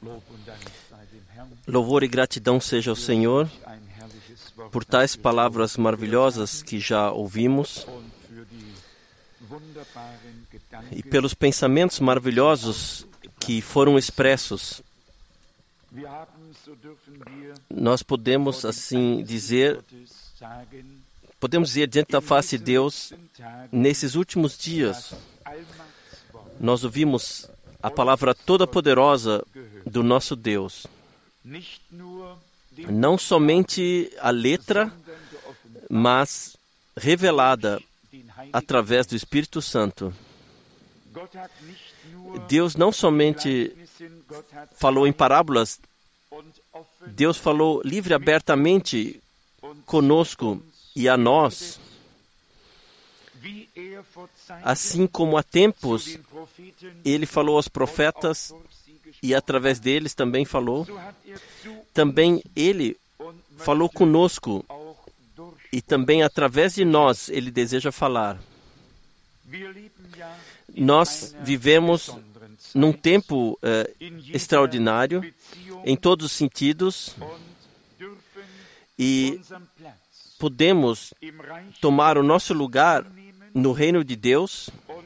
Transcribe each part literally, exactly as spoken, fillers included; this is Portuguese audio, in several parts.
Louvor e gratidão seja ao Senhor por tais palavras maravilhosas que já ouvimos e pelos pensamentos maravilhosos que foram expressos. Nós podemos assim dizer, podemos dizer diante da face de Deus, nesses últimos dias, nós ouvimos a palavra toda poderosa do nosso Deus. Não somente a letra, mas revelada através do Espírito Santo. Deus não somente falou em parábolas, Deus falou livre e abertamente conosco e a nós. Assim como há tempos Ele falou aos profetas e através deles também falou, também Ele falou conosco e também através de nós Ele deseja falar. Nós vivemos num tempo uh, extraordinário em todos os sentidos e podemos tomar o nosso lugar no reino de Deus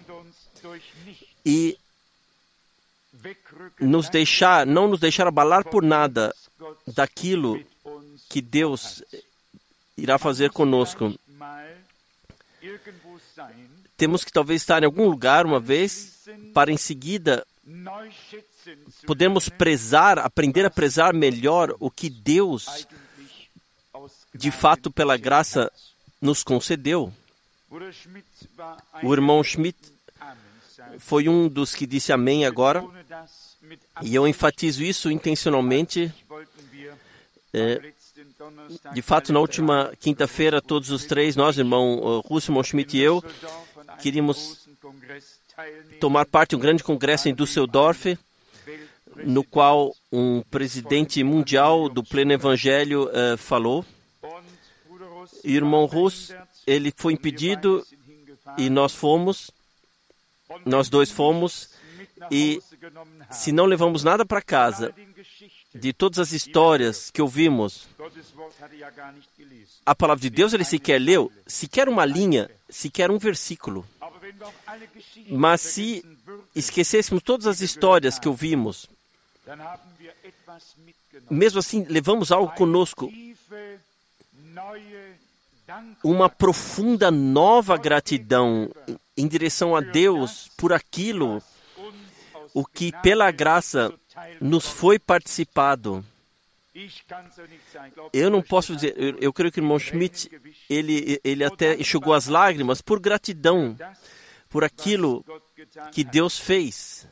e nos deixar, não nos deixar abalar por nada daquilo que Deus irá fazer conosco. Temos que talvez estar em algum lugar uma vez, para em seguida podemos prezar, aprender a prezar melhor o que Deus, de fato, pela graça, nos concedeu. O irmão Schmidt foi um dos que disse amém agora, e eu enfatizo isso intencionalmente. É, de fato, na última quinta-feira, todos os três, nós, irmão Russo, irmão Schmidt e eu, queríamos tomar parte de um grande congresso em Düsseldorf, no qual um presidente mundial do Pleno Evangelho uh, falou. E o irmão Russo, ele foi impedido e nós fomos, nós dois fomos, e se não levamos nada para casa de todas as histórias que ouvimos, a palavra de Deus ele sequer leu, sequer uma linha, sequer um versículo. Mas se esquecêssemos todas as histórias que ouvimos, mesmo assim levamos algo conosco, uma profunda nova gratidão em direção a Deus por aquilo o que pela graça nos foi participado. Eu não posso dizer, eu, eu creio que o irmão Schmidt, ele, ele até enxugou as lágrimas por gratidão, por aquilo que Deus fez.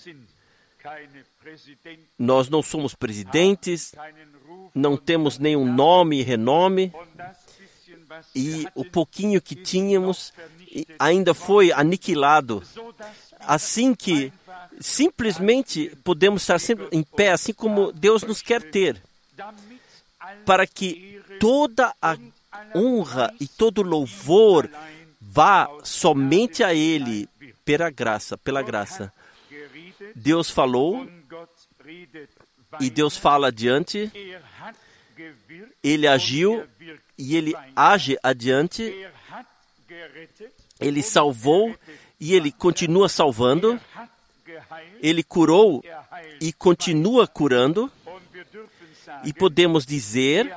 Nós não somos presidentes, não temos nenhum nome e renome, e o pouquinho que tínhamos ainda foi aniquilado. Assim que simplesmente podemos estar sempre em pé, assim como Deus nos quer ter, para que toda a honra e todo louvor vá somente a Ele, pela graça, pela graça. Deus falou, e Deus fala adiante, Ele agiu, e Ele age adiante, Ele salvou, e Ele continua salvando, Ele curou, e continua curando, e podemos dizer,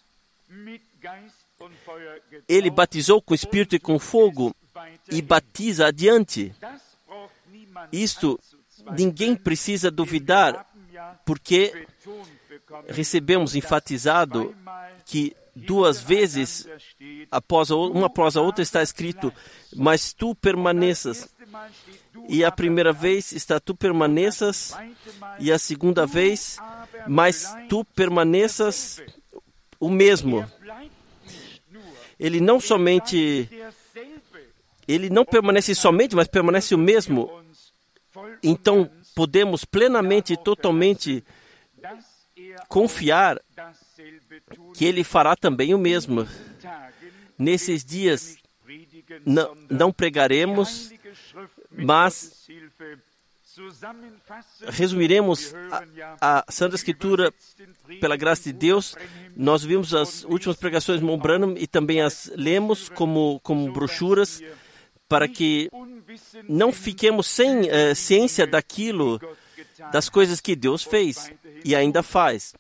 Ele batizou com Espírito e com fogo, e batiza adiante. Isto ninguém precisa duvidar, porque recebemos enfatizado que duas vezes, após a, uma após a outra, está escrito, mas tu permaneças. E a primeira vez está tu permaneças, e a segunda vez, mas tu permaneças o mesmo. Ele não somente, ele não permanece somente, mas permanece o mesmo. Então, podemos plenamente e totalmente confiar que Ele fará também o mesmo. Nesses dias, não, não pregaremos, mas resumiremos a, a Santa Escritura pela graça de Deus. Nós vimos as últimas pregações de Irmão Branham e também as lemos como, como brochuras, para que não fiquemos sem uh, ciência daquilo, das coisas que Deus fez e ainda faz.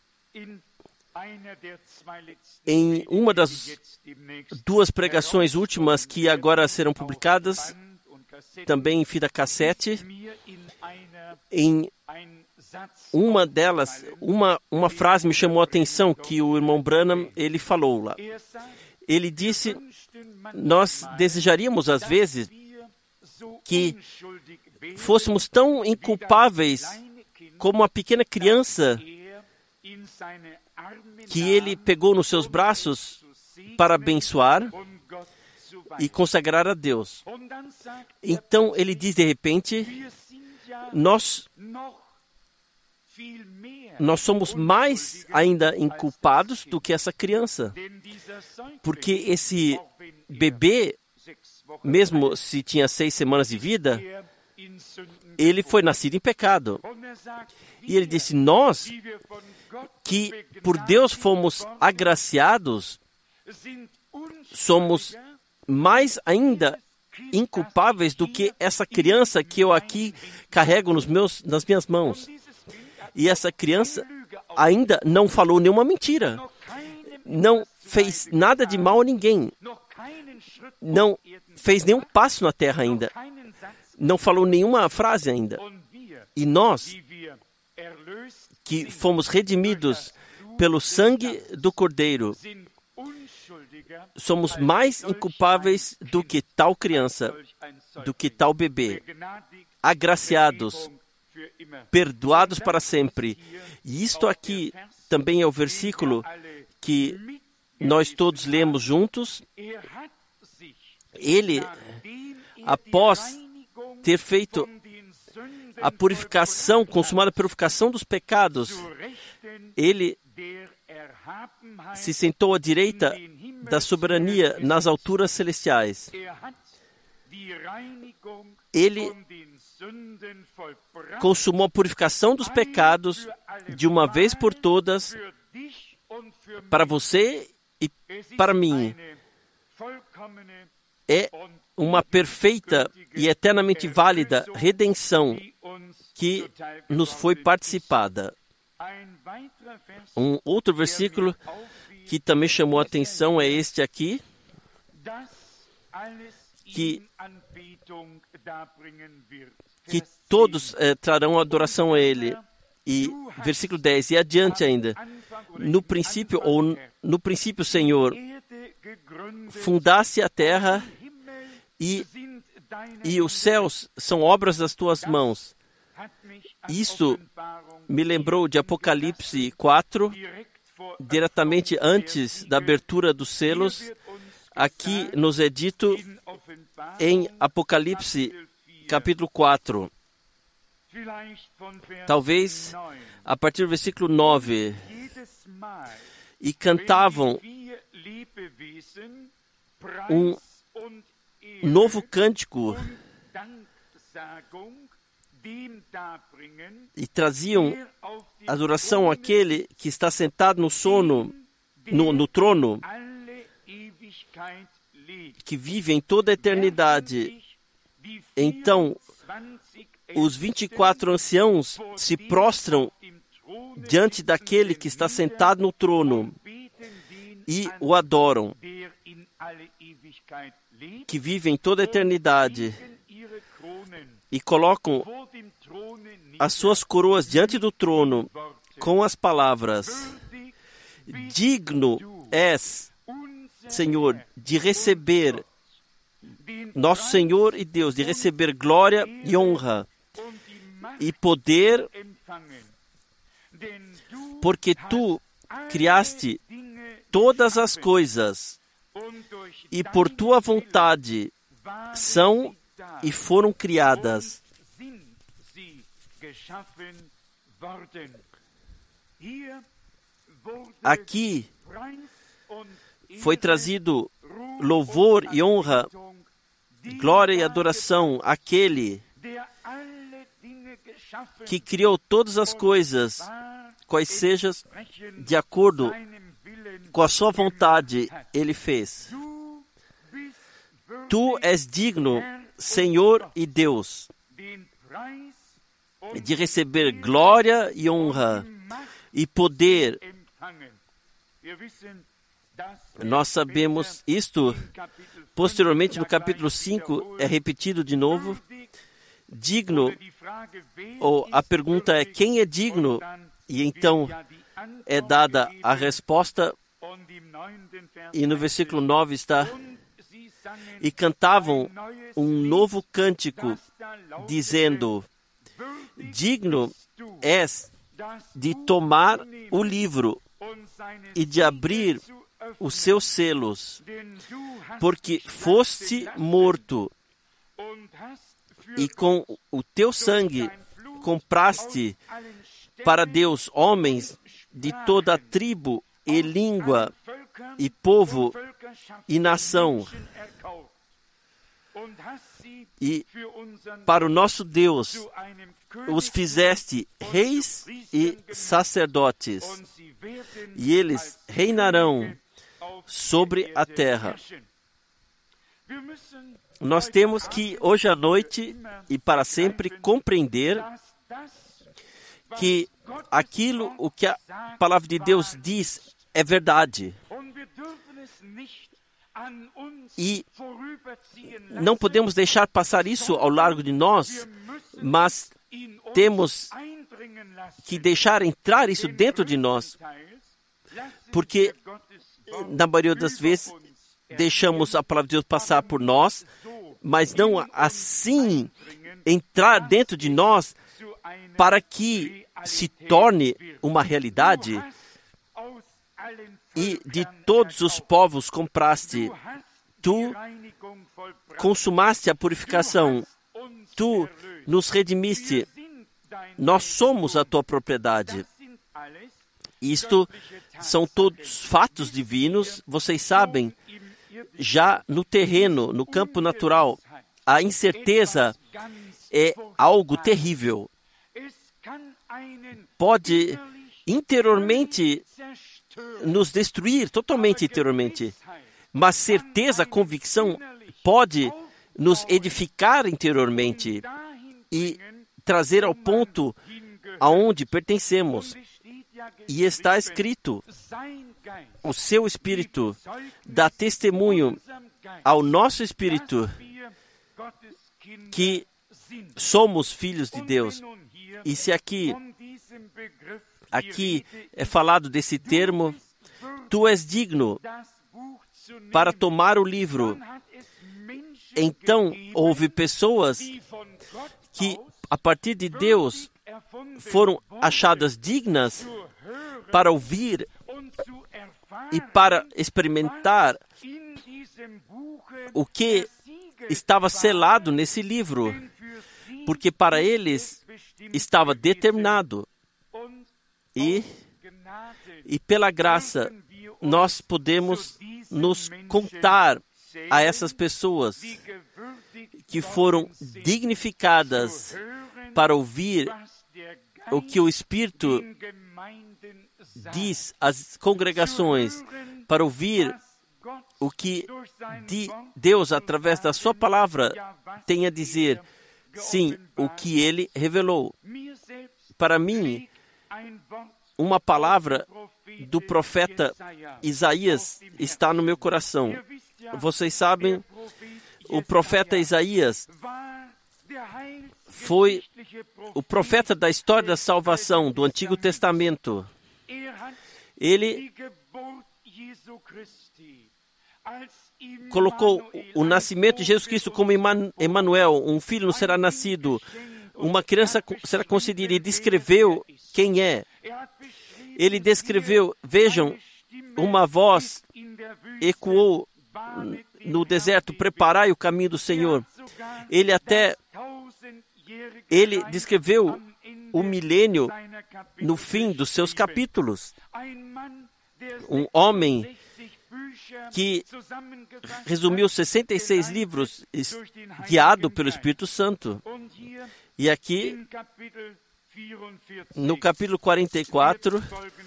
Em uma das duas pregações últimas que agora serão publicadas, também em fita cassete, em uma delas, uma, uma frase me chamou a atenção que o irmão Branham, ele falou lá. Ele disse, nós desejaríamos às vezes que fôssemos tão inculpáveis como uma pequena criança que ele pegou nos seus braços para abençoar e consagrar a Deus. Então ele diz de repente, nós, nós somos mais ainda inculpados do que essa criança, porque esse bebê, mesmo se tinha seis semanas de vida, ele foi nascido em pecado. E ele disse, nós, que por Deus fomos agraciados, somos mais ainda inculpáveis do que essa criança que eu aqui carrego nos meus, nas minhas mãos. E essa criança ainda não falou nenhuma mentira, não fez nada de mal a ninguém, não fez nenhum passo na terra ainda, não falou nenhuma frase ainda. E nós, que fomos redimidos pelo sangue do Cordeiro, somos mais inculpáveis do que tal criança, do que tal bebê, agraciados, perdoados para sempre. E isto aqui também é o versículo que nós todos lemos juntos. Ele, após ter feito a purificação, consumada a purificação dos pecados, ele se sentou à direita da soberania nas alturas celestiais. Ele consumou a purificação dos pecados de uma vez por todas para você e para mim. É uma perfeita e eternamente válida redenção que nos foi participada. Um outro versículo que também chamou a atenção é este aqui, que, que todos eh, trarão adoração a Ele. E versículo dez, e adiante ainda, no princípio, ou no princípio, Senhor, fundaste a terra e, e os céus são obras das tuas mãos. Isso me lembrou de Apocalipse quatro, diretamente antes da abertura dos selos. Aqui nos é dito em Apocalipse capítulo quatro, talvez a partir do versículo nove, e cantavam um novo cântico e traziam adoração àquele que está sentado no sono, no, no trono, que vive em toda a eternidade. Então, os vinte e quatro anciãos se prostram diante daquele que está sentado no trono e o adoram, que vive em toda a eternidade, e colocam as suas coroas diante do trono com as palavras: digno és, Senhor, de receber, nosso Senhor e Deus, de receber glória e honra e poder, porque tu criaste todas as coisas e por tua vontade são e foram criadas. Aqui foi trazido louvor e honra, glória e adoração àquele que criou todas as coisas, quais sejam de acordo com a sua vontade, Ele fez. Tu és digno, Senhor e Deus, de receber glória e honra e poder. Nós sabemos isto. Posteriormente, no capítulo cinco, é repetido de novo. Digno, ou a pergunta é, quem é digno? E então é dada a resposta, e no versículo nove está: e cantavam um novo cântico, dizendo: digno és de tomar o livro e de abrir os seus selos, porque foste morto, e com o teu sangue compraste para Deus homens de toda a tribo e língua e povo e nação. E para o nosso Deus os fizeste reis e sacerdotes, e eles reinarão sobre a terra. Nós temos que, hoje à noite e para sempre, compreender que aquilo o que a palavra de Deus diz é verdade. E não podemos deixar passar isso ao largo de nós, mas temos que deixar entrar isso dentro de nós, porque na maioria das vezes deixamos a palavra de Deus passar por nós, mas não assim entrar dentro de nós para que se torne uma realidade. E de todos os povos compraste, tu consumaste a purificação, tu nos redimiste, nós somos a tua propriedade. Isto são todos fatos divinos, vocês sabem. Já no terreno, no campo natural, a incerteza é algo terrível. Pode interiormente nos destruir, totalmente interiormente. Mas certeza, convicção, pode nos edificar interiormente e trazer ao ponto aonde pertencemos. E está escrito: o seu Espírito dá testemunho ao nosso Espírito que somos filhos de Deus. E se aqui, aqui é falado desse termo, tu és digno para tomar o livro. Então, houve pessoas que, a partir de Deus, foram achadas dignas para ouvir e para experimentar o que estava selado nesse livro, porque para eles estava determinado. E, e pela graça, nós podemos nos contar a essas pessoas que foram dignificadas para ouvir o que o Espírito diz às congregações, para ouvir o que Deus, através da sua palavra, tem a dizer. Sim, o que Ele revelou. Para mim, uma palavra do profeta Isaías está no meu coração. Vocês sabem, o profeta Isaías foi o profeta da história da salvação do Antigo Testamento. Ele colocou o nascimento de Jesus Cristo como Emanuel, um filho não será nascido, uma criança será concedida, e descreveu quem é. Ele descreveu, vejam, uma voz ecoou no deserto: preparai o caminho do Senhor. Ele até, ele descreveu o milênio no fim dos seus capítulos. Um homem que resumiu sessenta e seis livros, guiado pelo Espírito Santo. E aqui, no capítulo quarenta e quatro,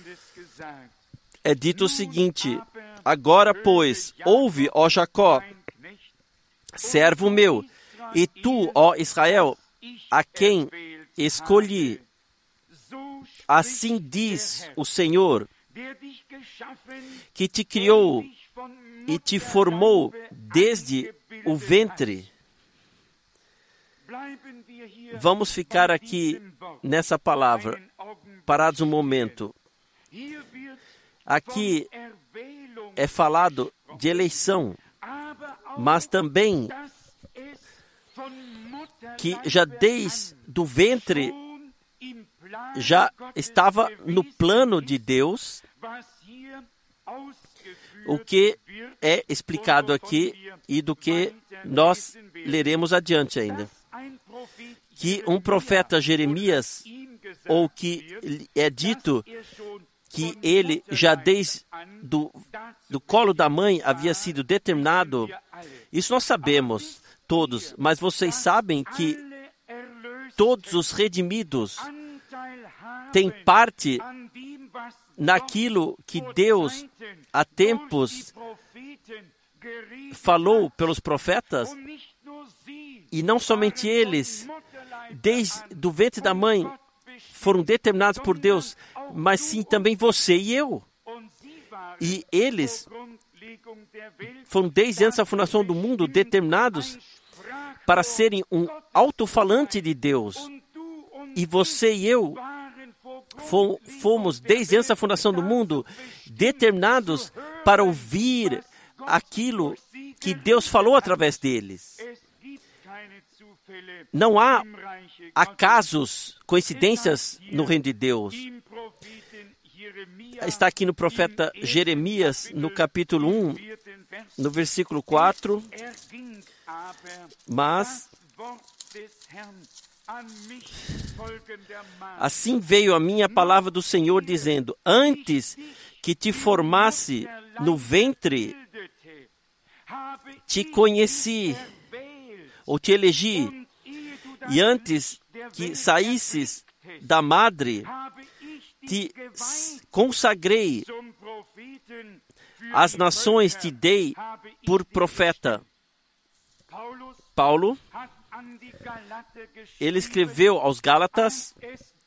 é dito o seguinte: agora, pois, ouve, ó Jacó, servo meu, e tu, ó Israel, a quem escolhi. Assim diz o Senhor, que te criou e te formou desde o ventre. Vamos ficar aqui nessa palavra, parados um momento. Aqui é falado de eleição, mas também que já desde o ventre já estava no plano de Deus, o que é explicado aqui e do que nós leremos adiante ainda. Que um profeta Jeremias, ou que é dito que ele já desde do, do colo da mãe havia sido determinado, isso nós sabemos todos, mas vocês sabem que todos os redimidos têm parte naquilo que Deus há tempos falou pelos profetas, e não somente eles, desde o ventre da mãe, foram determinados por Deus, mas sim também você e eu. E eles foram desde antes da fundação do mundo determinados para serem um alto-falante de Deus. E você e eu fomos, desde antes da fundação do mundo, determinados para ouvir aquilo que Deus falou através deles. Não há acasos, coincidências no reino de Deus. Está aqui no profeta Jeremias, no capítulo um, no versículo quatro. Mas assim veio a minha palavra do Senhor, dizendo: antes que te formasse no ventre, te conheci, ou te elegi, e antes que saísses da madre, te consagrei, as nações te dei por profeta. Paulo, ele escreveu aos Gálatas,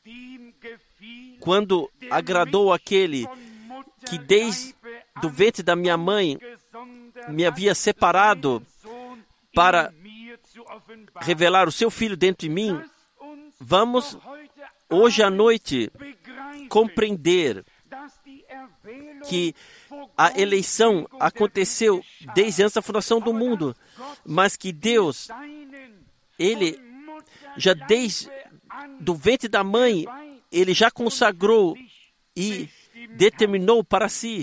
quando agradou aquele que desde do ventre da minha mãe me havia separado para revelar o seu Filho dentro de mim. Vamos, hoje à noite, compreender que a eleição aconteceu desde antes da fundação do mundo, mas que Deus, Ele já desde do ventre da mãe, Ele já consagrou e determinou para si,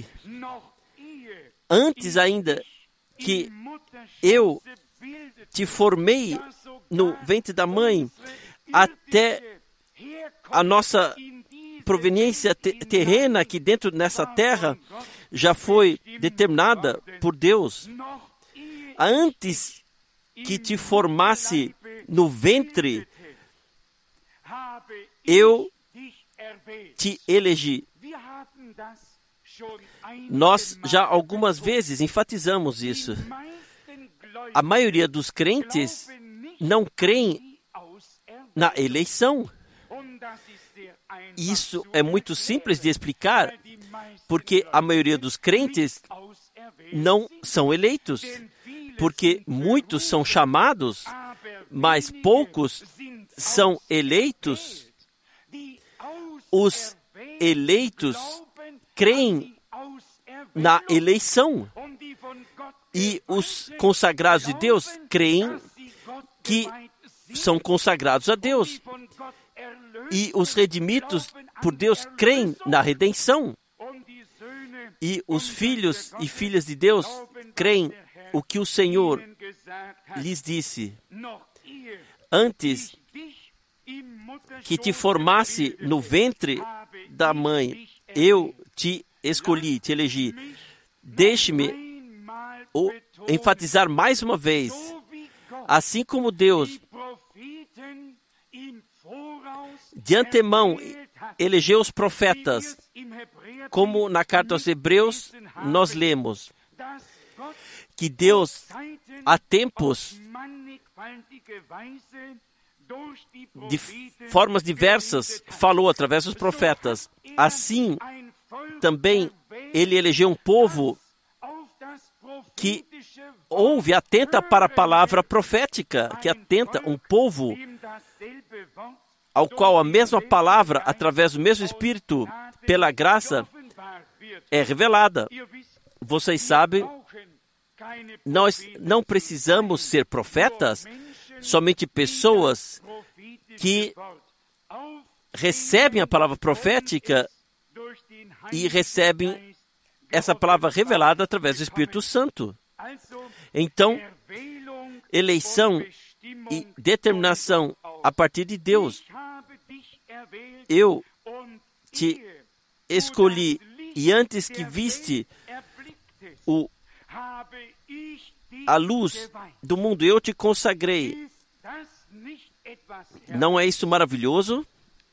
antes ainda que eu te formei no ventre da mãe, até a nossa proveniência te- terrena aqui dentro nessa terra já foi determinada por Deus. Antes que te formasse no ventre, eu te elegi. Nós já algumas vezes enfatizamos isso. A maioria dos crentes não creem na eleição. Isso é muito simples de explicar, porque a maioria dos crentes não são eleitos, porque muitos são chamados, mas poucos são eleitos. Os eleitos creem na eleição, e os consagrados de Deus creem que são consagrados a Deus. E os redimidos por Deus creem na redenção. E os filhos e filhas de Deus creem o que o Senhor lhes disse. Antes que te formasse no ventre da mãe, eu te escolhi, te elegi. Deixe-me enfatizar mais uma vez. Assim como Deus de antemão elegeu os profetas, como na carta aos Hebreus nós lemos, que Deus, há tempos, de formas diversas, falou através dos profetas. Assim, também Ele elegeu um povo que ouve, atenta para a palavra profética, que atenta, um povo ao qual a mesma palavra, através do mesmo Espírito, pela graça, é revelada. Vocês sabem, nós não precisamos ser profetas, somente pessoas que recebem a palavra profética e recebem essa palavra revelada através do Espírito Santo. Então, eleição e determinação a partir de Deus. Eu te escolhi e antes que viste o, a luz do mundo, eu te consagrei. Não é isso maravilhoso?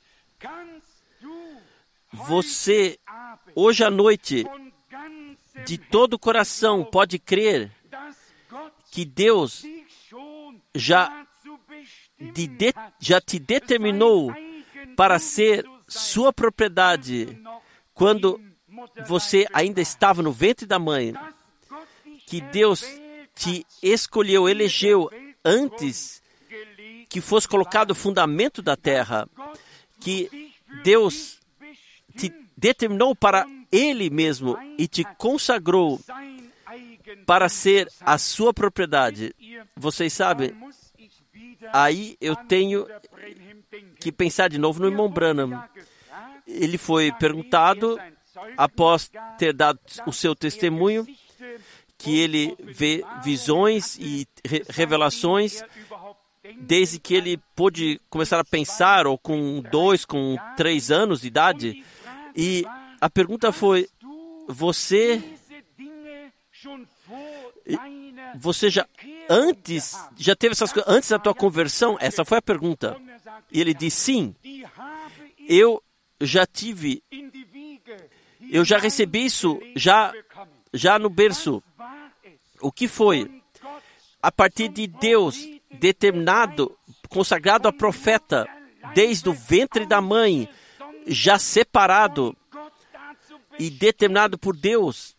Você, hoje à noite, de todo o coração, pode crer que Deus já, de, de, já te determinou para ser sua propriedade quando você ainda estava no ventre da mãe, que Deus te escolheu, elegeu antes que fosse colocado o fundamento da terra, que Deus te determinou para Ele mesmo e te consagrou para ser a sua propriedade. Vocês sabem, aí eu tenho que pensar de novo no irmão Branham. Ele foi perguntado, após ter dado o seu testemunho, que ele vê visões e re- revelações desde que ele pôde começar a pensar, ou com dois, com três anos de idade. E a pergunta foi, você, você já antes, já teve essas coisas antes da tua conversão? Essa foi a pergunta. E ele disse, sim, eu já tive, eu já recebi isso, já, já no berço. O que foi? A partir de Deus, determinado, consagrado a profeta, desde o ventre da mãe, já separado e determinado por Deus.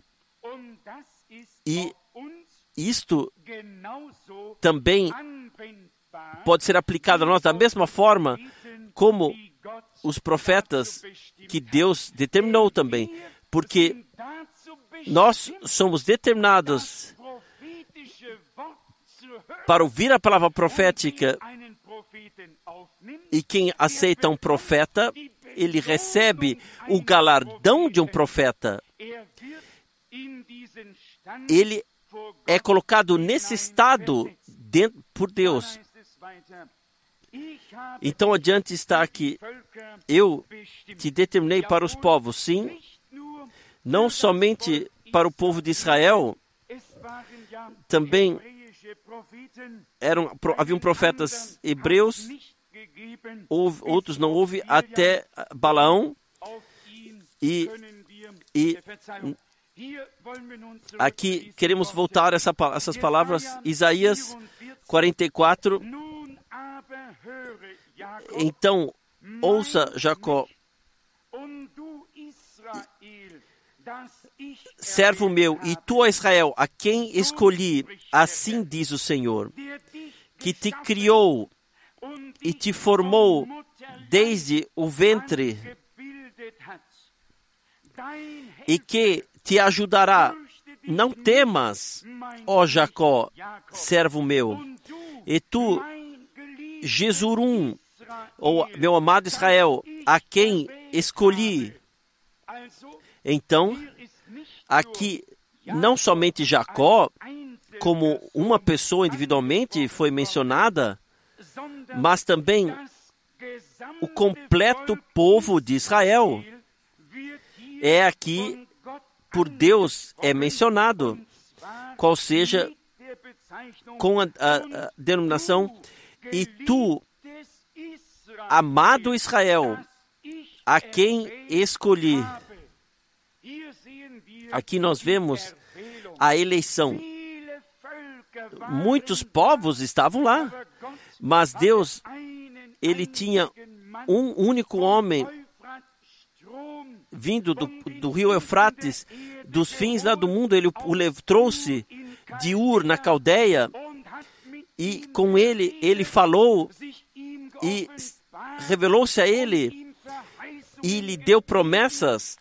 E isto também pode ser aplicado a nós da mesma forma como os profetas que Deus determinou também, porque nós somos determinados para ouvir a palavra profética, e quem aceita um profeta, ele recebe o galardão de um profeta. Ele é colocado nesse estado dentro, por Deus. Então, adiante está aqui, eu te determinei para os povos, sim, não somente para o povo de Israel, também eram, haviam profetas hebreus, houve, outros não houve, até Balaão, e, e aqui queremos voltar a essa, essas palavras, Isaías quarenta e quatro, então, ouça Jacó, servo meu, e tu, ó Israel, a quem escolhi, assim diz o Senhor, que te criou e te formou desde o ventre, e que te ajudará. Não temas, ó Jacó, servo meu, e tu, Jesurum, ou meu amado Israel, a quem escolhi. Então, aqui, não somente Jacó, como uma pessoa individualmente foi mencionada, mas também o completo povo de Israel é aqui, por Deus, é mencionado, qual seja, com a, a, a denominação, e tu, amado Israel, a quem escolhi. Aqui nós vemos a eleição. Muitos povos estavam lá, mas Deus, Ele tinha um único homem vindo do, do rio Eufrates, dos fins lá do mundo. Ele o, o trouxe de Ur, na Caldeia, e com ele, ele falou e revelou-se a ele e lhe deu promessas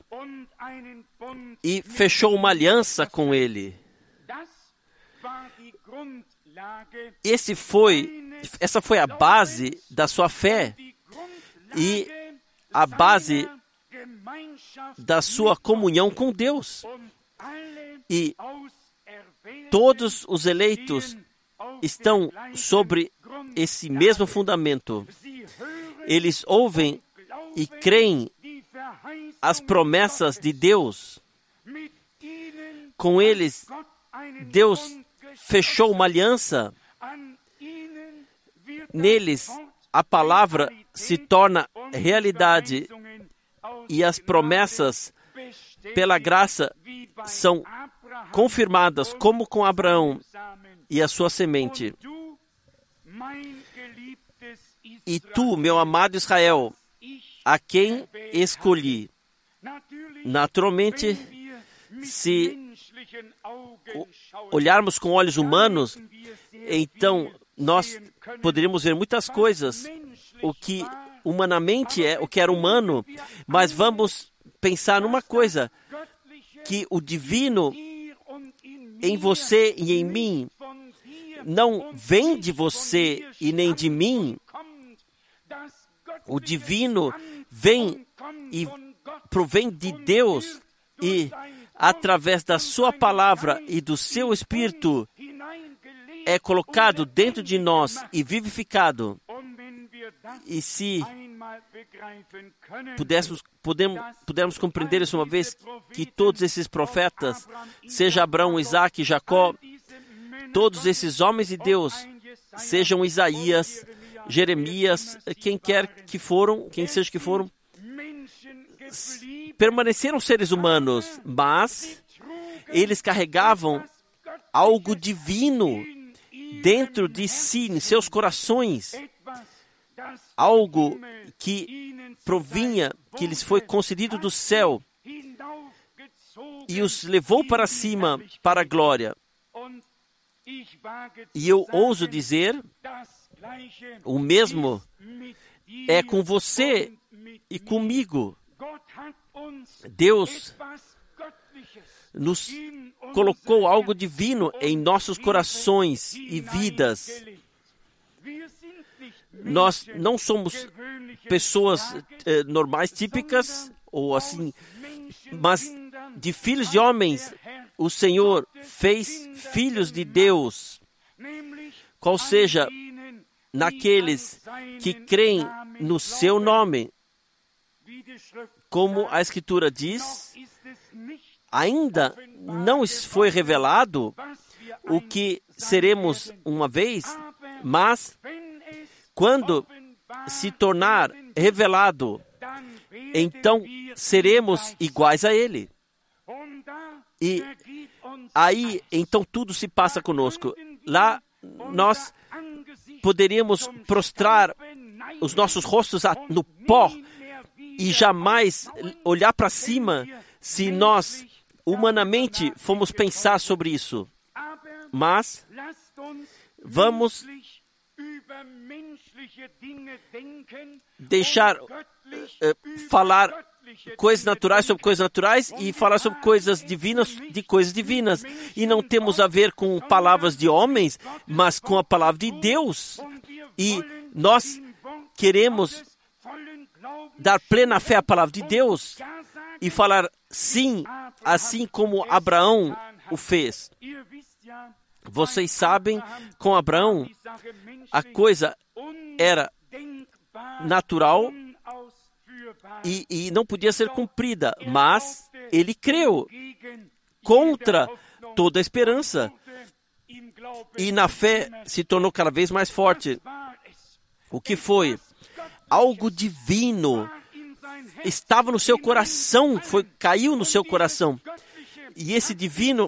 e fechou uma aliança com ele. Esse foi, essa foi a base da sua fé e a base da sua comunhão com Deus. E todos os eleitos estão sobre esse mesmo fundamento. Eles ouvem e creem as promessas de Deus. Com eles, Deus fechou uma aliança. Neles, a palavra se torna realidade e as promessas, pela graça, são confirmadas, como com Abraão e a sua semente. E tu, meu amado Israel, a quem escolhi. Naturalmente, se olharmos com olhos humanos, então nós poderíamos ver muitas coisas, o que humanamente é, o que era humano, mas vamos pensar numa coisa, que o divino em você e em mim não vem de você e nem de mim. O divino vem e provém de Deus e, através da sua palavra e do seu Espírito, é colocado dentro de nós e vivificado. E se pudéssemos, podemos, pudermos compreender isso uma vez, que todos esses profetas, seja Abraão, Isaac e Jacó, todos esses homens de Deus, sejam Isaías, Jeremias, quem quer que foram, quem seja que foram, permaneceram seres humanos, mas eles carregavam algo divino dentro de si, em seus corações, algo que provinha, que lhes foi concedido do céu e os levou para cima, para a glória. E eu ouso dizer, o mesmo é com você e comigo. Deus nos colocou algo divino em nossos corações e vidas. Nós não somos pessoas eh, normais, típicas, ou assim, mas de filhos de homens, o Senhor fez filhos de Deus, qual seja, naqueles que creem no seu nome. Como a Escritura diz, ainda não foi revelado o que seremos uma vez, mas quando se tornar revelado, então seremos iguais a Ele. E aí, então, tudo se passa conosco. Lá, nós poderíamos prostrar os nossos rostos no pó e jamais olhar para cima se nós, humanamente, formos pensar sobre isso. Mas vamos deixar uh, falar coisas naturais sobre coisas naturais e falar sobre coisas divinas de coisas divinas. E não temos a ver com palavras de homens, mas com a palavra de Deus. E nós queremos dar plena fé à palavra de Deus e falar sim, assim como Abraão o fez. Vocês sabem, com Abraão, a coisa era natural e, e não podia ser cumprida, mas ele creu contra toda a esperança e na fé se tornou cada vez mais forte. O que foi? algo divino estava no seu coração, foi, caiu no seu coração. E esse divino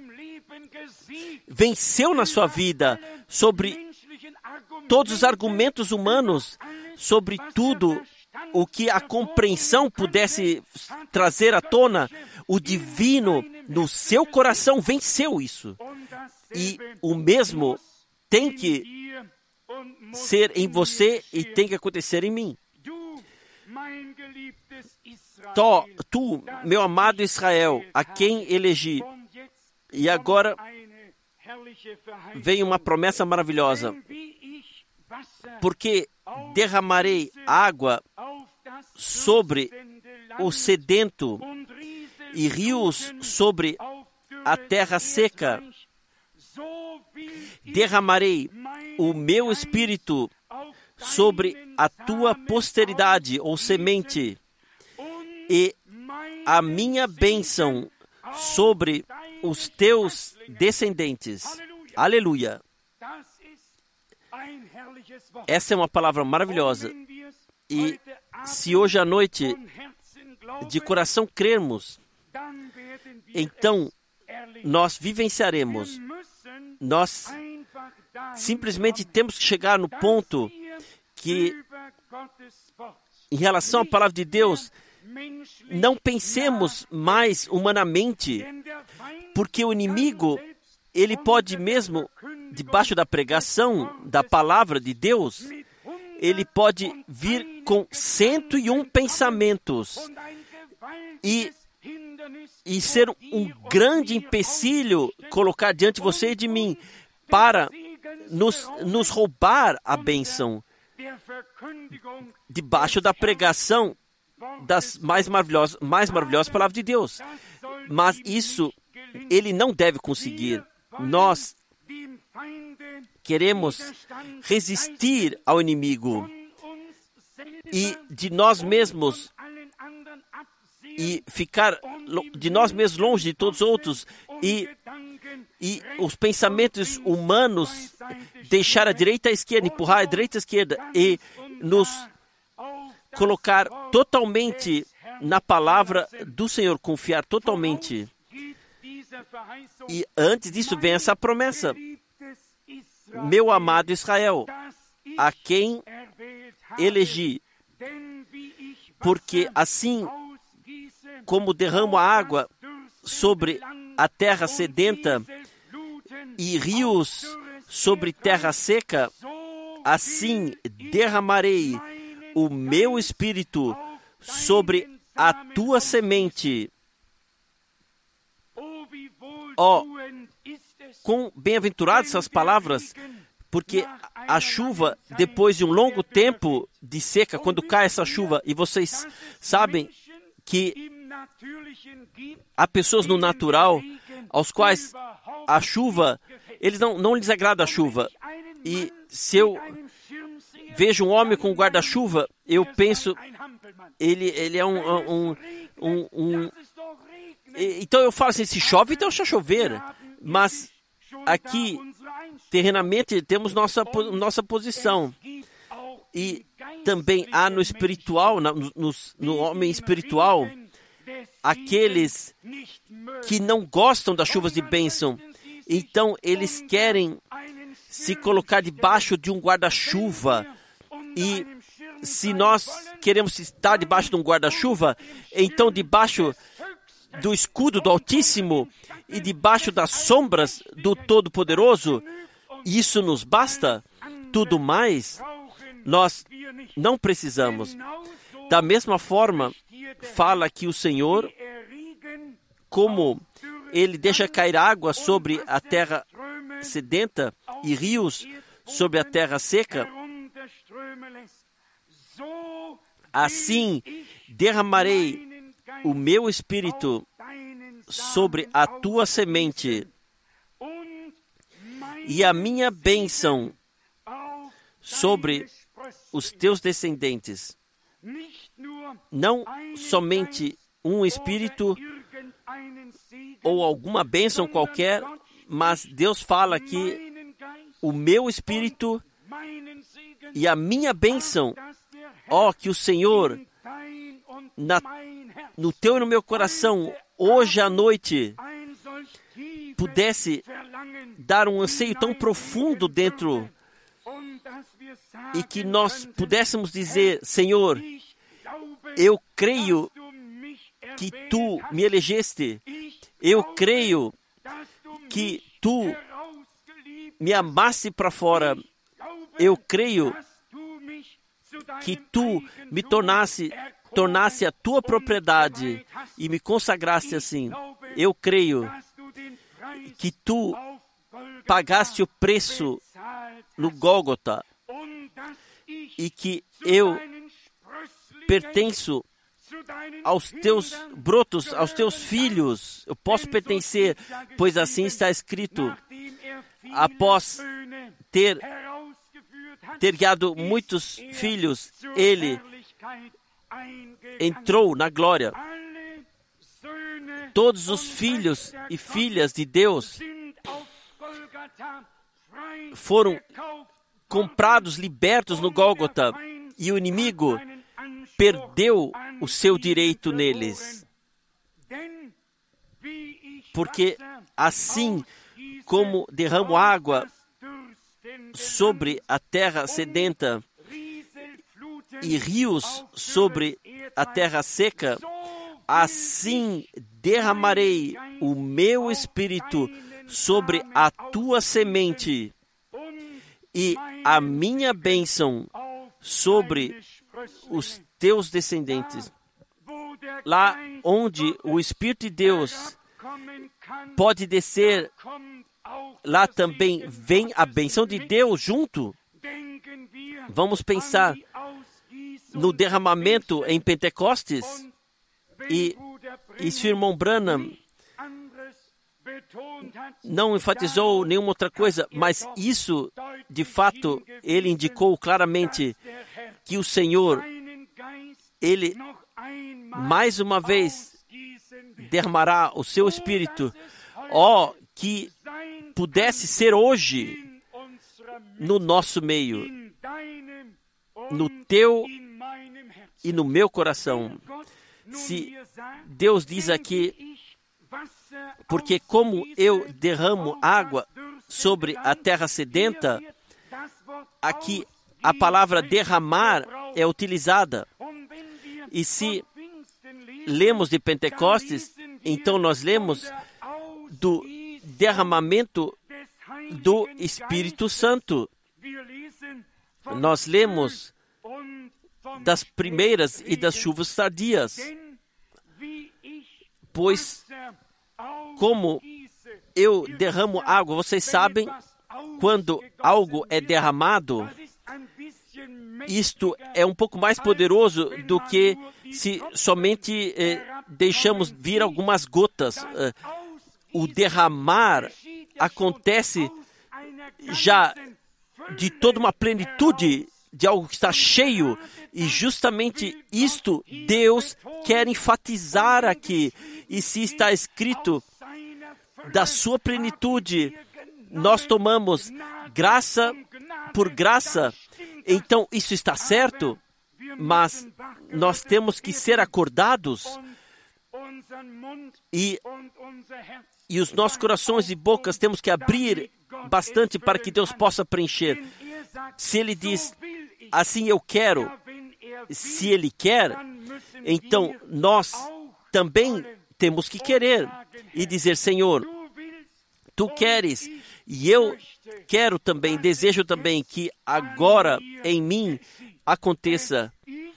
venceu na sua vida sobre todos os argumentos humanos, sobre tudo o que a compreensão pudesse trazer à tona. O divino no seu coração venceu isso. E o mesmo tem que ser em você e tem que acontecer em mim. Tu, tu, meu amado Israel, a quem elegi. E agora vem uma promessa maravilhosa. Porque derramarei água sobre o sedento e rios sobre a terra seca. Derramarei o meu espírito sobre a tua posteridade ou semente e a minha bênção sobre os teus descendentes. Aleluia! Essa é uma palavra maravilhosa. E se hoje à noite de coração crermos, então nós vivenciaremos. Nós simplesmente temos que chegar no ponto que, em relação à palavra de Deus, não pensemos mais humanamente, porque o inimigo, ele pode mesmo, debaixo da pregação da palavra de Deus, ele pode vir com cento e um pensamentos e, e ser um grande empecilho, colocar diante de você e de mim, para nos, nos roubar a bênção, debaixo da pregação das mais maravilhosas, mais maravilhosas palavras de Deus. Mas isso ele não deve conseguir. Nós queremos resistir ao inimigo e de nós mesmos e ficar de nós mesmos longe de todos os outros e, e os pensamentos humanos deixar a direita e a esquerda, empurrar a direita e a esquerda e nos colocar totalmente na palavra do Senhor, confiar totalmente. E antes disso vem essa promessa. Meu amado Israel, a quem elegi, porque assim como derramo a água sobre a terra sedenta e rios sobre terra seca, assim derramarei o meu espírito sobre a tua semente. Ó, oh, quão bem-aventuradas essas palavras, porque a chuva, depois de um longo tempo de seca, quando cai essa chuva, e vocês sabem que há pessoas no natural aos quais a chuva, eles não, não lhes agrada a chuva. E se eu vejo um homem com um guarda-chuva, eu penso, ele, ele é um, um, um, um... Então eu falo assim, se chove, então deixa chover. Mas aqui, terrenamente, temos nossa, nossa posição. E também há no espiritual, no, no, no homem espiritual, aqueles que não gostam das chuvas de bênção. Então, eles querem se colocar debaixo de um guarda-chuva. E se nós queremos estar debaixo de um guarda-chuva, então debaixo do escudo do Altíssimo e debaixo das sombras do Todo-Poderoso, isso nos basta. Tudo mais, nós não precisamos. Da mesma forma, fala que o Senhor, como Ele deixa cair água sobre a terra sedenta e rios sobre a terra seca, assim derramarei o meu espírito sobre a tua semente e a minha bênção sobre os teus descendentes. Não somente um espírito ou alguma bênção qualquer, mas Deus fala que o meu espírito e a minha bênção Ó, que o Senhor, na, no teu e no meu coração, hoje à noite, pudesse dar um anseio tão profundo dentro e que nós pudéssemos dizer: Senhor, eu creio que Tu me elegeste, eu creio que Tu me amaste para fora, eu creio que Tu me tornasse, tornasse a Tua propriedade e me consagraste assim. Eu creio que Tu pagaste o preço no Gólgota e que eu pertenço aos Teus brotos, aos Teus filhos. Eu posso pertencer, pois assim está escrito. Após ter, ter guiado muitos filhos, Ele entrou na glória. Todos os filhos e filhas de Deus foram comprados, libertos no Gólgota, e o inimigo perdeu o seu direito neles. Porque assim como derramo água sobre a terra sedenta e rios sobre a terra seca, assim derramarei o meu espírito sobre a tua semente e a minha bênção sobre os teus descendentes. Lá onde o Espírito de Deus pode descer, lá também vem a bênção de Deus junto. Vamos pensar no derramamento em Pentecostes, e, e se o irmão Branham não enfatizou nenhuma outra coisa, mas isso, de fato, ele indicou claramente que o Senhor, Ele, mais uma vez, derramará o seu Espírito. Ó, oh, que pudesse ser hoje no nosso meio, no teu e no meu coração. Se Deus diz aqui, porque como eu derramo água sobre a terra sedenta, aqui a palavra derramar é utilizada. E se lemos de Pentecostes, então nós lemos do derramamento do Espírito Santo. Nós lemos das primeiras e das chuvas tardias. Pois, como eu derramo água, vocês sabem, quando algo é derramado, isto é um pouco mais poderoso do que se somente eh, deixamos vir algumas gotas. Eh, o derramar acontece já de toda uma plenitude de algo que está cheio, e justamente isto Deus quer enfatizar aqui. E se está escrito da sua plenitude, nós tomamos graça por graça, então isso está certo, mas nós temos que ser acordados e, e os nossos corações e bocas temos que abrir bastante para que Deus possa preencher. Se Ele diz, assim eu quero, se Ele quer, então nós também temos que querer e dizer, Senhor, Tu queres, e eu quero também, desejo também que agora em mim aconteça.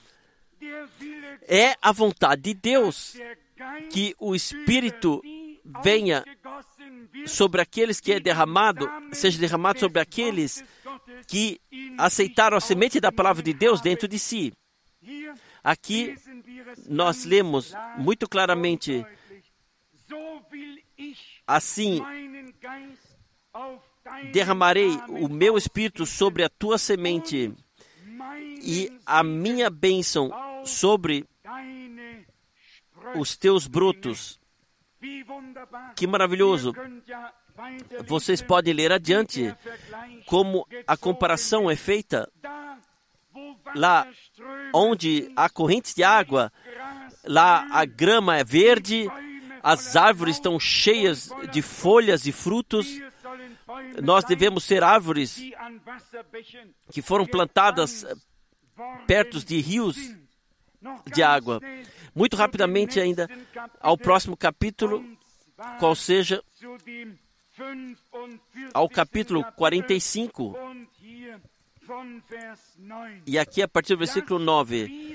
É a vontade de Deus que o Espírito venha sobre aqueles que é derramado, seja derramado sobre aqueles que aceitaram a semente da palavra de Deus dentro de si. Aqui nós lemos muito claramente, assim derramarei o meu Espírito sobre a tua semente e a minha bênção sobre os teus brotos. Que maravilhoso! Vocês podem ler adiante como a comparação é feita lá onde há correntes de água, lá a grama é verde, as árvores estão cheias de folhas e frutos. Nós devemos ser árvores que foram plantadas perto de rios de água. Muito rapidamente ainda, ao próximo capítulo, qual seja, ao capítulo quarenta e cinco. E aqui a partir do versículo nove.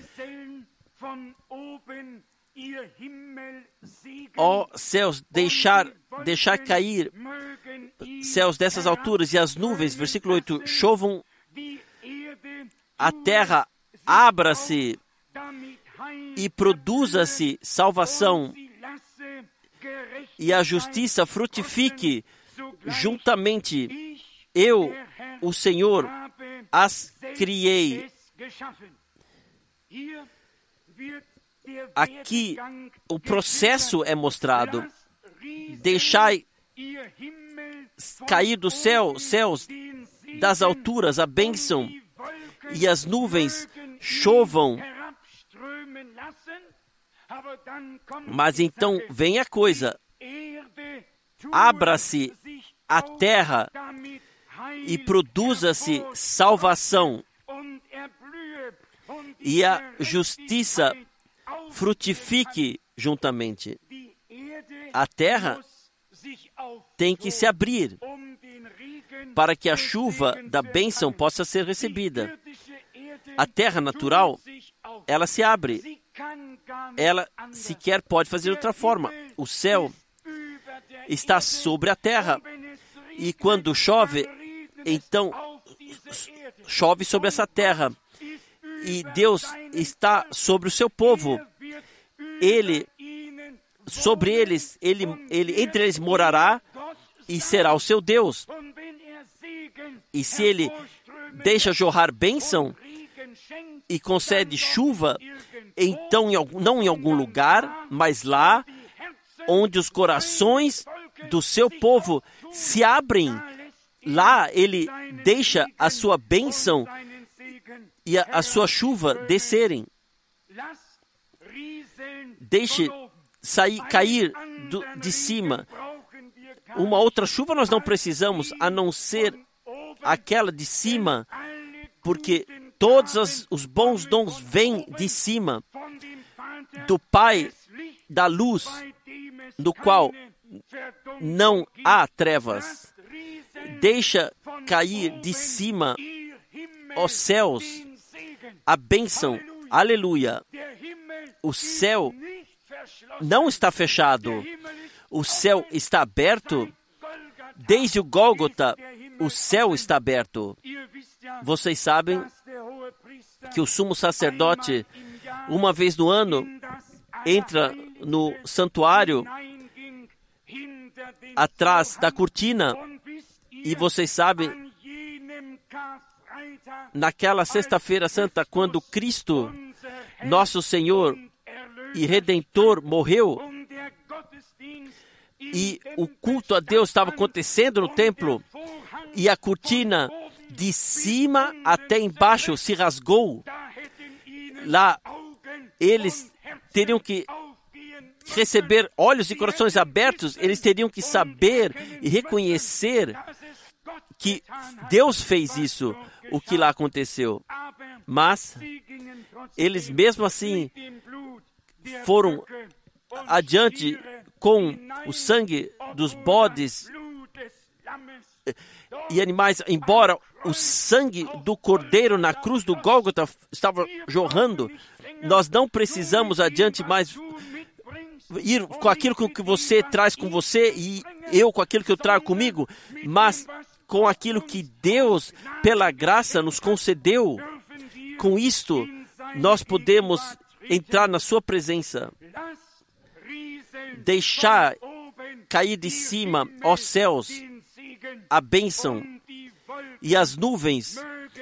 Ó céus, deixar, deixar cair céus dessas alturas e as nuvens, versículo oito, chovam, a terra abra-se e produza-se salvação, e a justiça frutifique juntamente. Eu, o Senhor, as criei. Aqui o processo é mostrado. Deixai cair do céu, céus das alturas, a bênção, e as nuvens chovam. Mas então vem a coisa, abra-se a terra e produza-se salvação, e a justiça frutifique juntamente. A terra tem que se abrir para que a chuva da bênção possa ser recebida. A terra natural, ela se abre. Ela sequer pode fazer de outra forma. O céu está sobre a terra. E quando chove, então chove sobre essa terra. E Deus está sobre o seu povo. Ele, sobre eles, ele, ele, entre eles morará e será o seu Deus. E se ele deixa jorrar bênção e concede chuva, então em algum, não em algum lugar, mas lá onde os corações do seu povo se abrem, lá ele deixa a sua bênção e a, a sua chuva descerem. Deixe sair, cair do, de cima. Uma outra chuva nós não precisamos, a não ser aquela de cima, porque todos as, os bons dons vêm de cima, do Pai da luz, no qual não há trevas. Deixa cair de cima, ó céus, a bênção. Aleluia. O céu não está fechado. O céu está aberto. Desde o Gólgota, o céu está aberto. Vocês sabem que o sumo sacerdote, uma vez no ano, entra no santuário atrás da cortina. E vocês sabem, naquela sexta-feira santa, quando Cristo, nosso Senhor e Redentor, morreu, e o culto a Deus estava acontecendo no templo, e a cortina de cima até embaixo se rasgou. Lá, eles teriam que receber olhos e corações abertos, eles teriam que saber e reconhecer que Deus fez isso, o que lá aconteceu. Mas eles mesmo assim foram adiante com o sangue dos bodes e animais, embora o sangue do cordeiro na cruz do Gólgota estava jorrando. Nós não precisamos adiante mais ir com aquilo que você traz com você e eu com aquilo que eu trago comigo, mas com aquilo que Deus, pela graça, nos concedeu. Com isto, nós podemos entrar na sua presença, deixar cair de cima, ó céus, a bênção, e as nuvens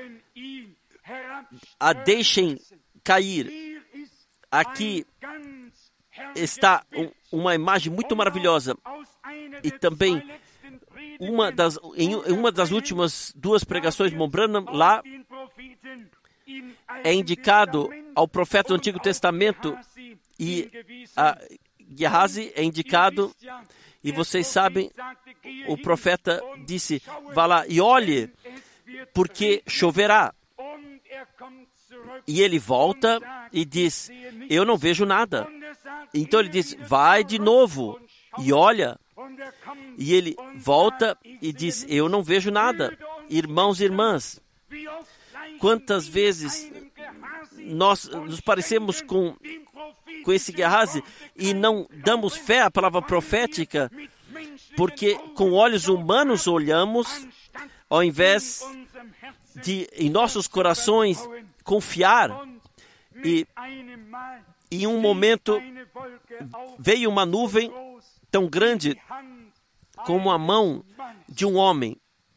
a deixem cair. Aqui está um, uma imagem muito maravilhosa, e também uma das, em uma das últimas duas pregações de Branham, lá é indicado ao profeta do Antigo Testamento e a Gehazi é indicado, e vocês sabem, o profeta disse, vá lá e olhe, porque choverá. E ele volta e diz, eu não vejo nada. Então ele diz, vai de novo e olha. E ele volta e diz, eu não vejo nada. Irmãos e irmãs, quantas vezes nós nos parecemos com, com esse Gehazi e não damos fé à palavra profética, porque com olhos humanos olhamos, ao invés de em nossos corações confiar. E em um momento veio uma nuvem tão grande como a mão de um homem.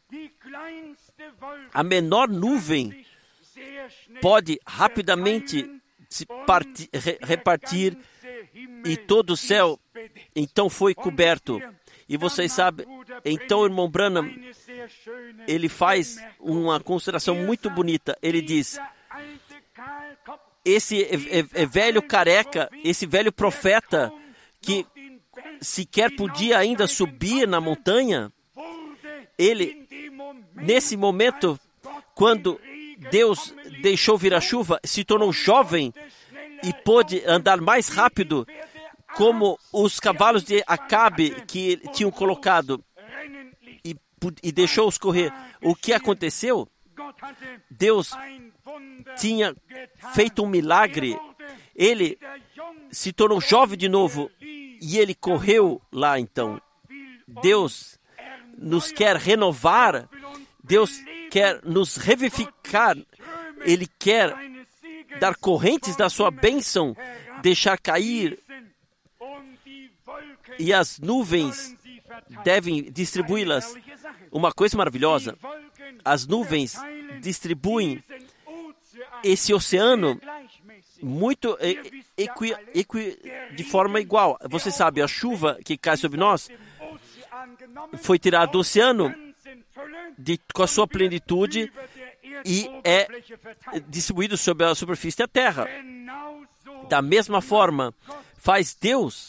A menor nuvem pode rapidamente se partir, re, repartir e todo o céu então foi coberto. E vocês sabem, então o irmão Branham, ele faz uma consideração muito bonita. Ele diz, esse é, é, é velho careca, esse velho profeta que sequer podia ainda subir na montanha, ele, nesse momento, quando Deus deixou vir a chuva, se tornou jovem e pôde andar mais rápido, como os cavalos de Acabe que tinham colocado, e, e deixou-os correr. O que aconteceu? Deus tinha feito um milagre. Ele se tornou jovem de novo e ele correu lá então. Deus nos quer renovar, Deus quer nos revivificar, Ele quer dar correntes da sua bênção, deixar cair, e as nuvens devem distribuí-las. Uma coisa maravilhosa, as nuvens distribuem esse oceano muito equi, equi, de forma igual. Você sabe, a chuva que cai sobre nós foi tirada do oceano de, com a sua plenitude e é distribuído sobre a superfície da terra. Da mesma forma, faz Deus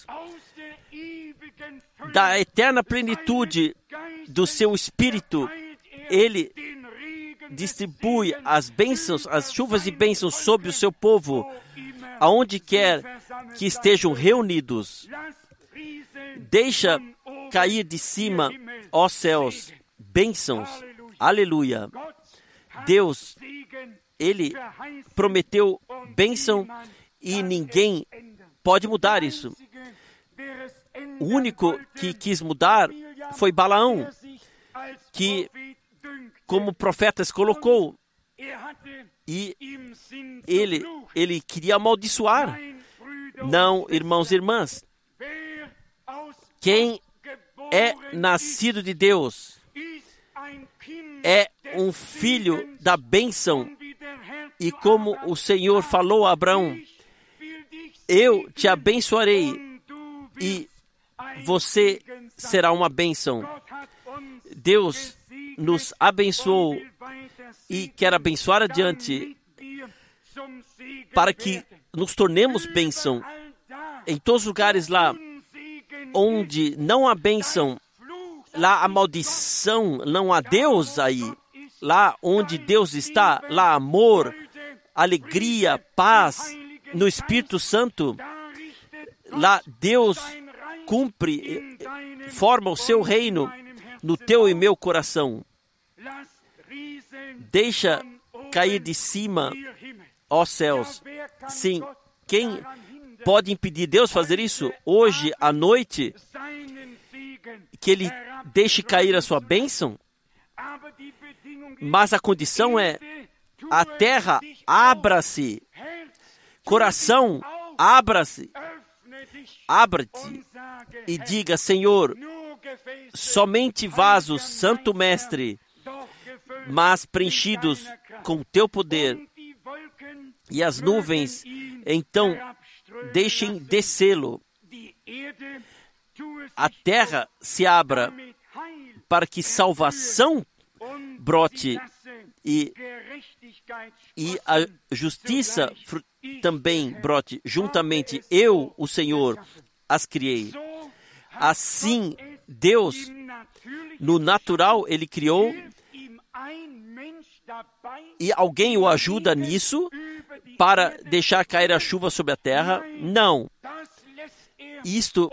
da eterna plenitude do seu Espírito, Ele distribui as bênçãos, as chuvas de bênçãos sobre o seu povo, aonde quer que estejam reunidos. Deixa cair de cima, ó céus, bênçãos, aleluia. Deus, Ele prometeu bênção e ninguém pode mudar isso. O único que quis mudar foi Balaão, que como profeta se colocou, e ele, ele queria amaldiçoar. Não, irmãos e irmãs, quem é nascido de Deus é um filho da bênção, e como o Senhor falou a Abraão, eu te abençoarei e você será uma bênção. Deus nos abençoou e quer abençoar adiante para que nos tornemos bênção em todos os lugares lá onde não há bênção, lá há maldição, não há Deus aí. Lá onde Deus está, lá há amor, alegria, paz no Espírito Santo. Lá Deus cumpre, forma o seu reino no teu e meu coração. Deixa cair de cima, ó céus. Sim, quem pode impedir Deus fazer isso? Hoje à noite, que Ele deixe cair a sua bênção, mas a condição é: a terra abra-se, coração abra-se, abra-te e diga: Senhor, somente vasos, Santo Mestre, mas preenchidos com teu poder, e as nuvens então deixem descê-lo. A terra se abra para que salvação brote e, e a justiça também brote juntamente. Eu, o Senhor, as criei. Assim, Deus, no natural, Ele criou, e alguém o ajuda nisso para deixar cair a chuva sobre a terra? Não. Isto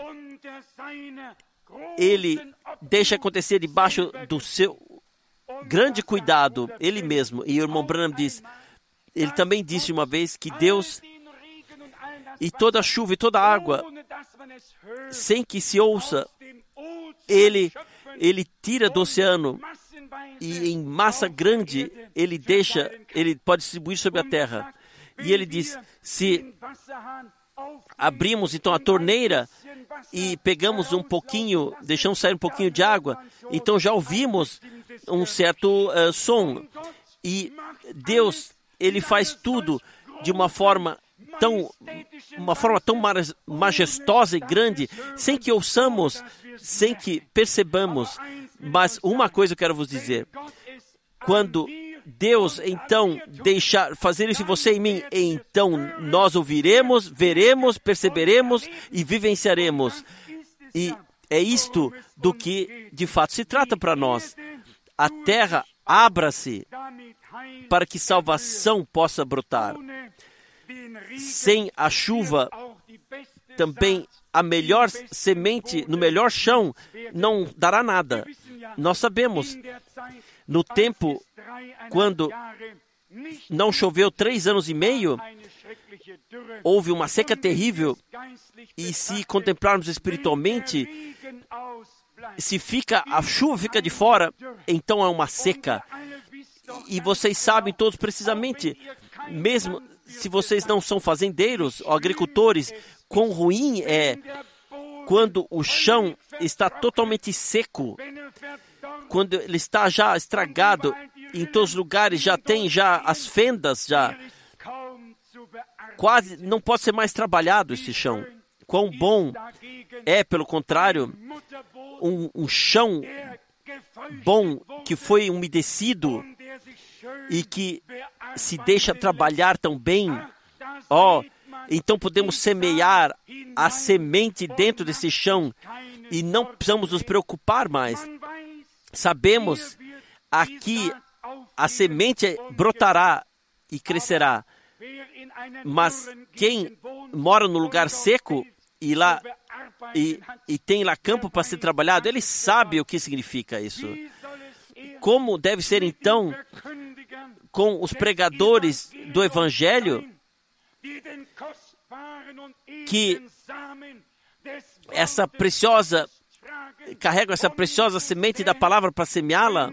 Ele deixa acontecer debaixo do seu grande cuidado, Ele mesmo. E o irmão Branham diz, ele também disse uma vez que Deus, e toda a chuva e toda a água, sem que se ouça, Ele, ele tira do oceano e em massa grande Ele deixa, Ele pode distribuir sobre a terra. E Ele diz, se abrimos então a torneira e pegamos um pouquinho, deixamos sair um pouquinho de água, então já ouvimos um certo uh, som. E Deus, Ele faz tudo de uma forma tão, uma forma tão majestosa e grande, sem que ouçamos, sem que percebamos. Mas uma coisa eu quero vos dizer: quando Deus, então, deixar fazer isso em você e em mim, então nós ouviremos, veremos, perceberemos e vivenciaremos. E é isto do que, de fato, se trata para nós. A terra abra-se para que salvação possa brotar. Sem a chuva, também a melhor semente, no melhor chão, não dará nada. Nós sabemos, no tempo, quando não choveu três anos e meio, houve uma seca terrível, e se contemplarmos espiritualmente, se fica, a chuva fica de fora, então é uma seca. E vocês sabem todos precisamente, mesmo se vocês não são fazendeiros ou agricultores, quão ruim é quando o chão está totalmente seco, quando ele está já estragado, em todos os lugares já tem já as fendas, já quase não pode ser mais trabalhado esse chão. Quão bom é, pelo contrário, um, um chão bom que foi umedecido e que se deixa trabalhar tão bem. Ó, oh, então podemos semear a semente dentro desse chão e não precisamos nos preocupar mais. Sabemos, aqui a semente brotará e crescerá, mas quem mora no lugar seco e lá e, e tem lá campo para ser trabalhado, ele sabe o que significa isso. Como deve ser então com os pregadores do Evangelho, que essa preciosa carregam essa preciosa semente da palavra para semeá-la?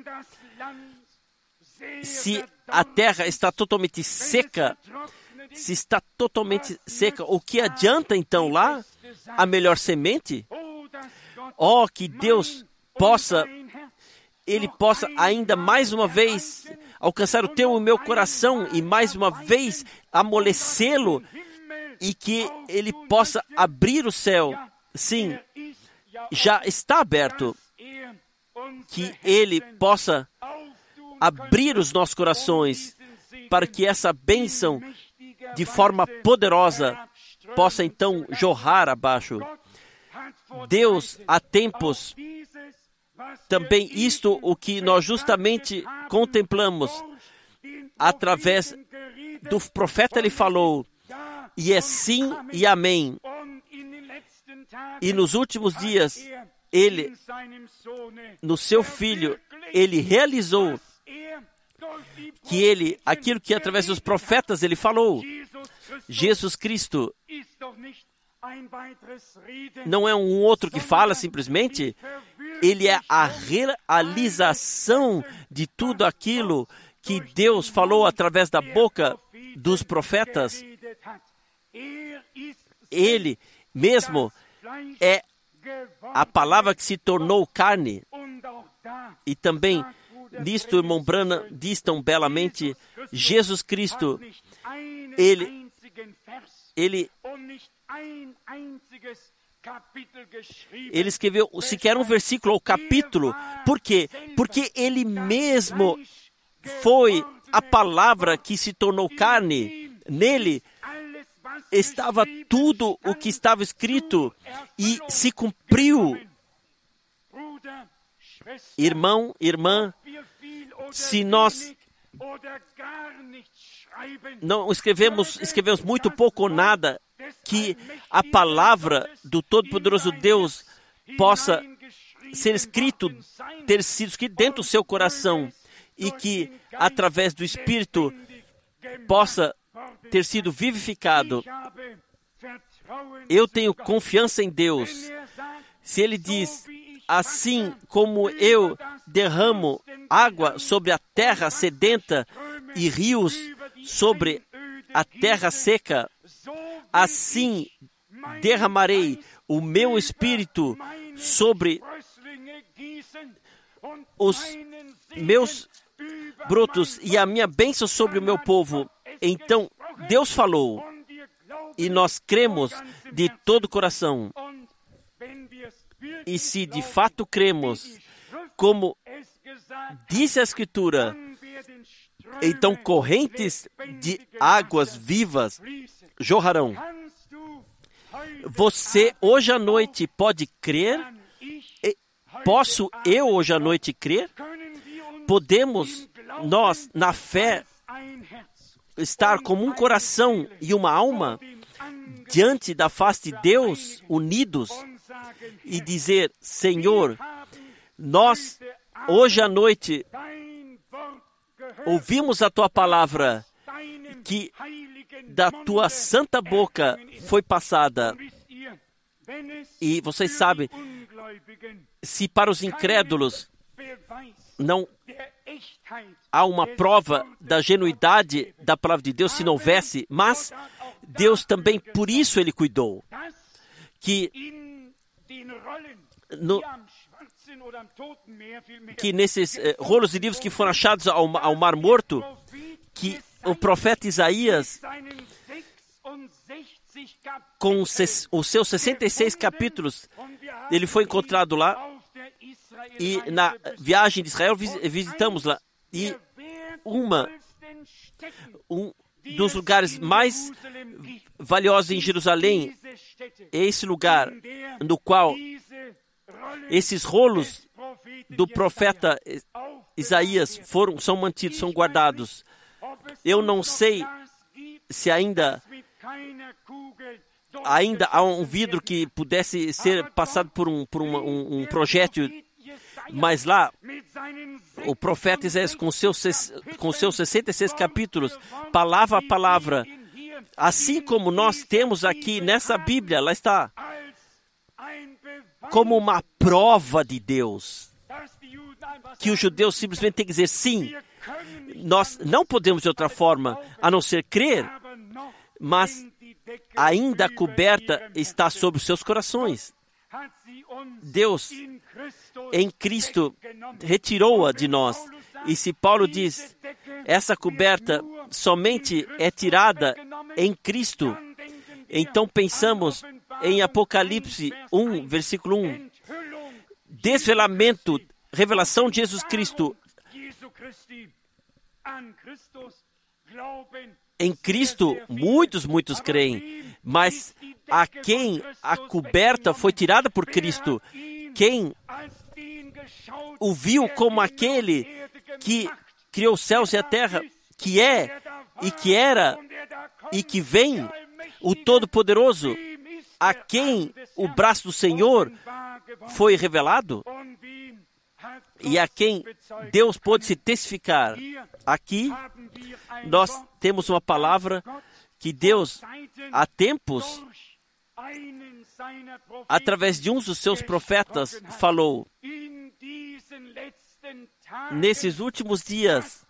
Se a terra está totalmente seca, se está totalmente seca, o que adianta então lá a melhor semente? Oh, que Deus possa, Ele possa ainda mais uma vez alcançar o teu e o meu coração e mais uma vez amolecê-lo, e que Ele possa abrir o céu. Sim, já está aberto, que Ele possa abrir os nossos corações para que essa bênção de forma poderosa possa então jorrar abaixo. Deus, há tempos, também isto o que nós justamente contemplamos através do profeta, ele falou, e é sim e amém. E nos últimos dias, ele, no seu Filho, ele realizou que ele, aquilo que através dos profetas ele falou. Jesus Cristo não é um outro que fala simplesmente, ele é a realização de tudo aquilo que Deus falou através da boca dos profetas. Ele mesmo é a palavra que se tornou carne. E também, nisto, o irmão Branham diz tão belamente, Jesus Cristo, ele, ele, ele escreveu sequer um versículo ou capítulo. Por quê? Porque ele mesmo foi a palavra que se tornou carne. Nele estava tudo o que estava escrito e se cumpriu. Irmão, irmã, se nós não escrevemos, escrevemos muito pouco ou nada, que a palavra do Todo-Poderoso Deus possa ser escrito, ter sido escrito dentro do seu coração e que, através do Espírito, possa ter sido vivificado. Eu tenho confiança em Deus. Se Ele diz, assim como eu derramo água sobre a terra sedenta e rios sobre a terra seca, assim derramarei o meu Espírito sobre os meus brotos e a minha bênção sobre o meu povo. Então, Deus falou, e nós cremos de todo o coração. E se de fato cremos, como diz a Escritura, então correntes de águas vivas jorrarão. Você hoje à noite pode crer? Posso eu hoje à noite crer? Podemos nós, na fé, estar como um coração e uma alma diante da face de Deus, unidos, e dizer, Senhor, nós hoje à noite ouvimos a Tua palavra, que da Tua santa boca foi passada. E vocês sabem, se para os incrédulos não há uma prova da genuidade da palavra de Deus, se não houvesse, mas Deus também, por isso Ele cuidou, que, no, que nesses eh, rolos de livros que foram achados ao, ao Mar Morto, que o profeta Isaías, com ses, os seus sessenta e seis capítulos, ele foi encontrado lá, e na viagem de Israel visitamos lá, e uma, um dos lugares mais valiosos em Jerusalém é esse lugar no qual esses rolos do profeta Isaías foram, são mantidos, são guardados. Eu não sei se ainda ainda há um vidro que pudesse ser passado por um, por uma, um, um projétil, mas lá o profeta Isaías, com seus, com seus sessenta e seis capítulos, palavra a palavra, assim como nós temos aqui nessa Bíblia, lá está, como uma prova de Deus, que os judeus simplesmente têm que dizer sim. Nós não podemos de outra forma, a não ser crer, mas ainda a coberta está sobre os seus corações. Deus, em Cristo, retirou-a de nós. E se Paulo diz, essa coberta somente é tirada em Cristo, então pensamos em Apocalipse um, versículo um, desvelamento, revelação de Jesus Cristo. Em Cristo, muitos, muitos creem, mas a quem a coberta foi tirada por Cristo, quem o viu como aquele que criou os céus e a terra, que é, e que era, e que vem, o Todo-Poderoso, a quem o braço do Senhor foi revelado, e a quem Deus pôde se testificar. Aqui, nós temos uma palavra que Deus, há tempos, através de um dos seus profetas, falou. Nesses últimos dias,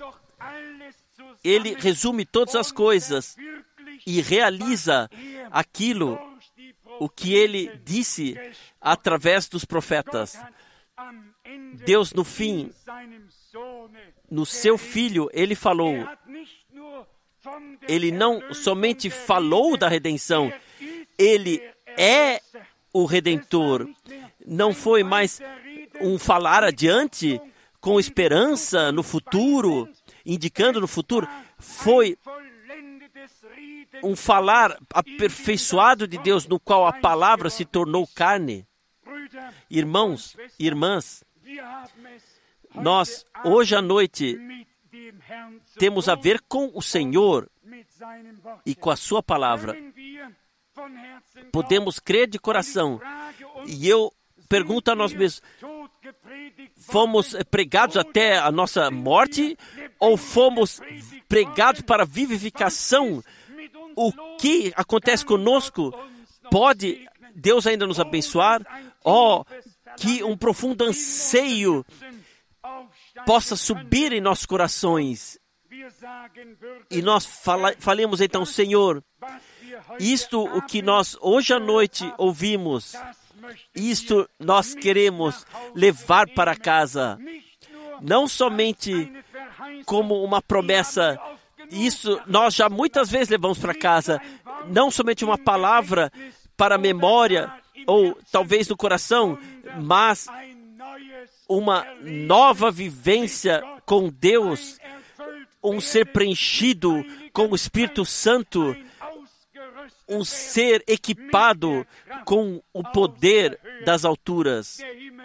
Ele resume todas as coisas e realiza aquilo, o que Ele disse através dos profetas. Deus, no fim, no seu Filho, Ele falou. Ele não somente falou da redenção, Ele é o Redentor. Não foi mais um falar adiante, com esperança no futuro, indicando no futuro, foi um falar aperfeiçoado de Deus, no qual a palavra se tornou carne. Irmãos e irmãs, nós, hoje à noite, temos a ver com o Senhor e com a sua palavra. Podemos crer de coração. E eu pergunto a nós mesmos, fomos pregados até a nossa morte ou fomos pregados para a vivificação? O que acontece conosco? Pode Deus ainda nos abençoar? Oh, que um profundo anseio possa subir em nossos corações. E nós fala, falemos então, Senhor, isto o que nós hoje à noite ouvimos, isto nós queremos levar para casa, não somente como uma promessa, isso nós já muitas vezes levamos para casa, não somente uma palavra para a memória, ou talvez no coração, mas uma nova vivência com Deus, um ser preenchido com o Espírito Santo, um ser equipado com o poder das alturas.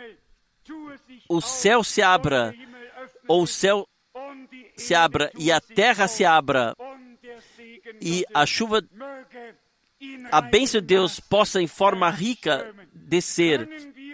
O céu se abra, ou o céu se abra, e a terra se abra, e a chuva, a bênção de Deus possa em forma rica descer.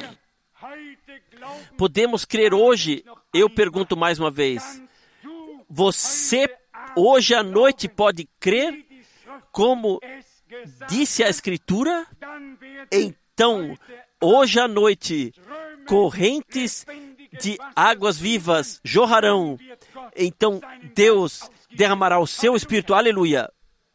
Podemos crer hoje? Eu pergunto mais uma vez, você hoje à noite pode crer como disse a Escritura? Então, hoje à noite, correntes de águas vivas jorrarão. Então, Deus derramará o seu Espírito. Aleluia.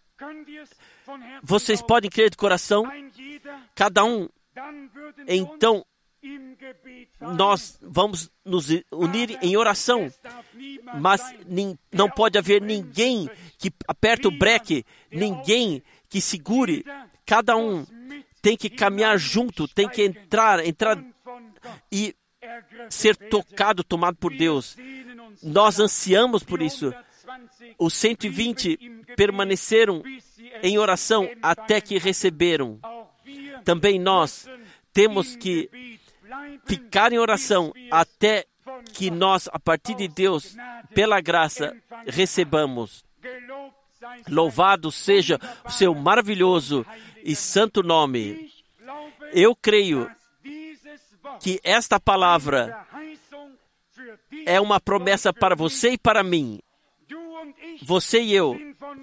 Vocês podem crer de coração? Cada um. Então, nós vamos nos unir em oração. Mas não pode haver ninguém que aperte o breque, ninguém que segure. Cada um tem que caminhar junto, tem que entrar, entrar e ser tocado, tomado por Deus. Nós ansiamos por isso. Os cento e vinte permaneceram em oração até que receberam. Também nós temos que ficar em oração até que nós, a partir de Deus, pela graça, recebamos. Louvado seja o seu maravilhoso e santo nome. Eu creio que esta palavra é uma promessa para você e para mim. Você e eu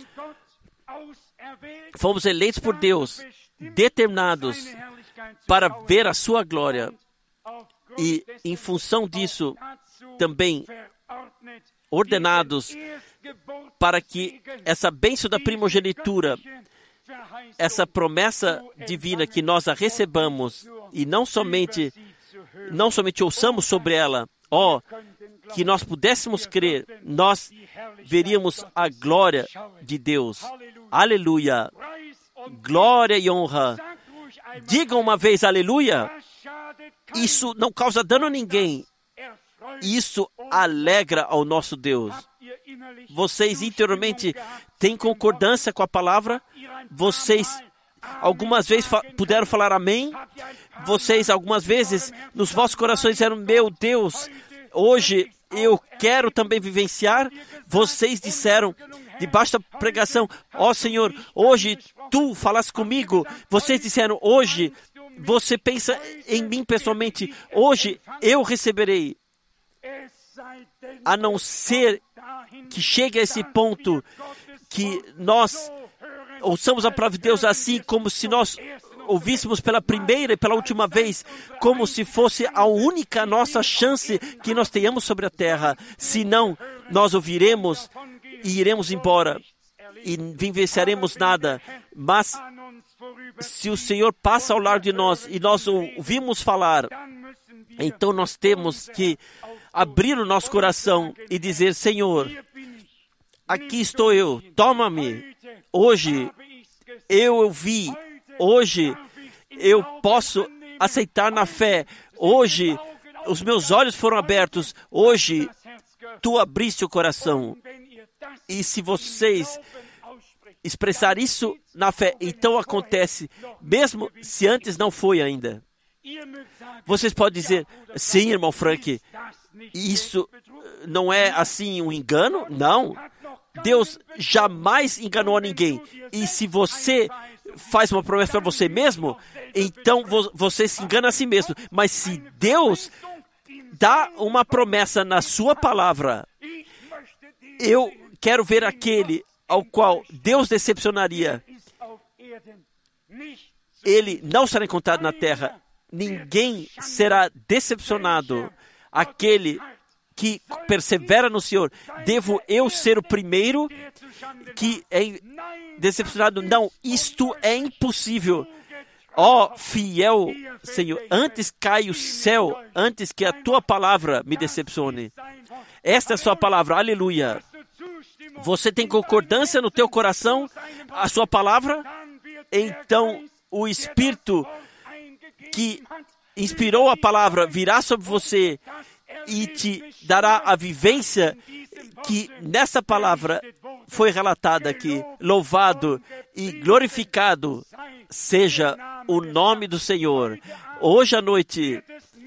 fomos eleitos por Deus, determinados para ver a sua glória. E, em função disso, também ordenados para que essa bênção da primogenitura, essa promessa divina, que nós a recebamos e não somente, não somente ouçamos sobre ela, ó, que nós pudéssemos crer, nós veríamos a glória de Deus. Aleluia! Glória e honra. Digam uma vez aleluia. Isso não causa dano a ninguém. Isso alegra ao nosso Deus. Vocês interiormente têm concordância com a palavra? Vocês algumas vezes fa- puderam falar amém? Vocês algumas vezes nos vossos corações disseram, meu Deus, hoje eu quero também vivenciar? Vocês disseram debaixo da pregação, ó Senhor, hoje Tu falaste comigo. Vocês disseram, hoje você pensa em mim pessoalmente. Hoje eu receberei. A não ser que chegue a esse ponto que nós ouçamos a palavra de Deus assim, como se nós ouvíssemos pela primeira e pela última vez, como se fosse a única nossa chance que nós tenhamos sobre a terra. Senão, nós ouviremos e iremos embora e vivenciaremos nada. Mas se o Senhor passa ao lado de nós e nós ouvimos falar, então nós temos que abrir o nosso coração e dizer, Senhor, aqui estou eu, toma-me. Hoje eu ouvi, hoje eu posso aceitar na fé. Hoje os meus olhos foram abertos. Hoje, tu abriste o coração. E se vocês expressar isso na fé, então acontece, mesmo se antes não foi ainda. Vocês podem dizer, sim, irmão Frank, isso não é assim um engano? Não. Deus jamais enganou a ninguém. E se você faz uma promessa para você mesmo, então você se engana a si mesmo. Mas se Deus dá uma promessa na sua palavra, eu quero ver aquele ao qual Deus decepcionaria. Ele não será encontrado na terra. Ninguém será decepcionado. Aquele que persevera no Senhor. Devo eu ser o primeiro que é decepcionado? Não, isto é impossível. Ó, oh, fiel Senhor, antes cai o céu, antes que a tua palavra me decepcione. Esta é a sua palavra, aleluia. Você tem concordância no teu coração, a sua palavra? Então, o Espírito que inspirou a palavra virá sobre você e te dará a vivência que nessa palavra foi relatada aqui. Louvado e glorificado seja o nome do Senhor. Hoje à noite,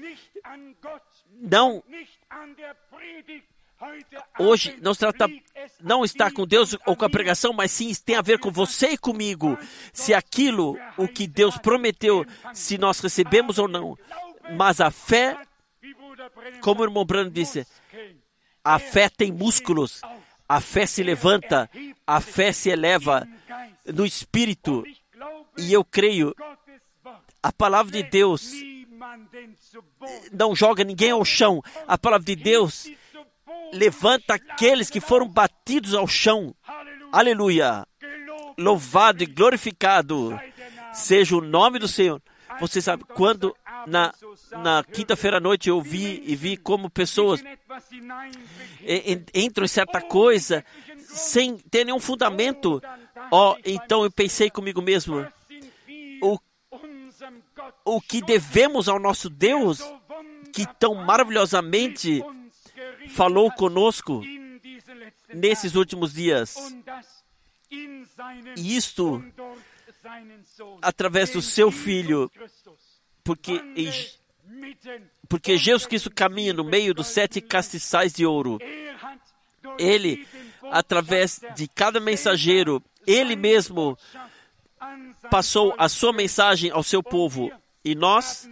não, hoje não, se trata, não está com Deus ou com a pregação, mas sim tem a ver com você e comigo. Se aquilo, o que Deus prometeu, se nós recebemos ou não. Mas a fé, como o irmão Branham disse, a fé tem músculos, a fé se levanta, a fé se eleva no Espírito. E eu creio, a palavra de Deus não joga ninguém ao chão. A palavra de Deus levanta aqueles que foram batidos ao chão. Aleluia! Louvado e glorificado seja o nome do Senhor. Você sabe, quando na, na quinta-feira à noite eu vi e vi como pessoas entram em certa coisa sem ter nenhum fundamento. Ó, oh, então eu pensei comigo mesmo, o, o que devemos ao nosso Deus, que tão maravilhosamente falou conosco nesses últimos dias. E isto através do seu Filho, porque, porque Jesus Cristo caminha no meio dos sete castiçais de ouro. Ele, através de cada mensageiro, Ele mesmo passou a sua mensagem ao seu povo. E nós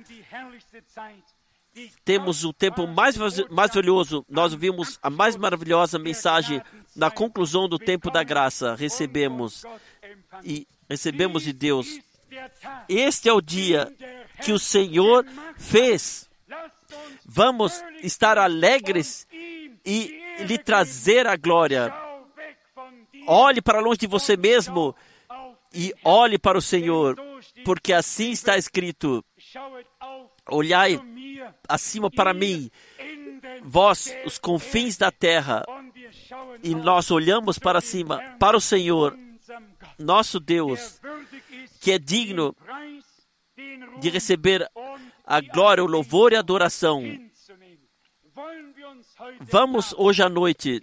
temos o tempo mais, mais valioso. Nós ouvimos a mais maravilhosa mensagem na conclusão do tempo da graça. Recebemos e recebemos de Deus. Este é o dia que o Senhor fez. Vamos estar alegres e lhe trazer a glória. Olhe para longe de você mesmo e olhe para o Senhor, porque assim está escrito: olhai acima para mim, vós, os confins da terra, e nós olhamos para cima, para o Senhor, nosso Deus, que é digno de receber a glória, o louvor e a adoração. Vamos hoje à noite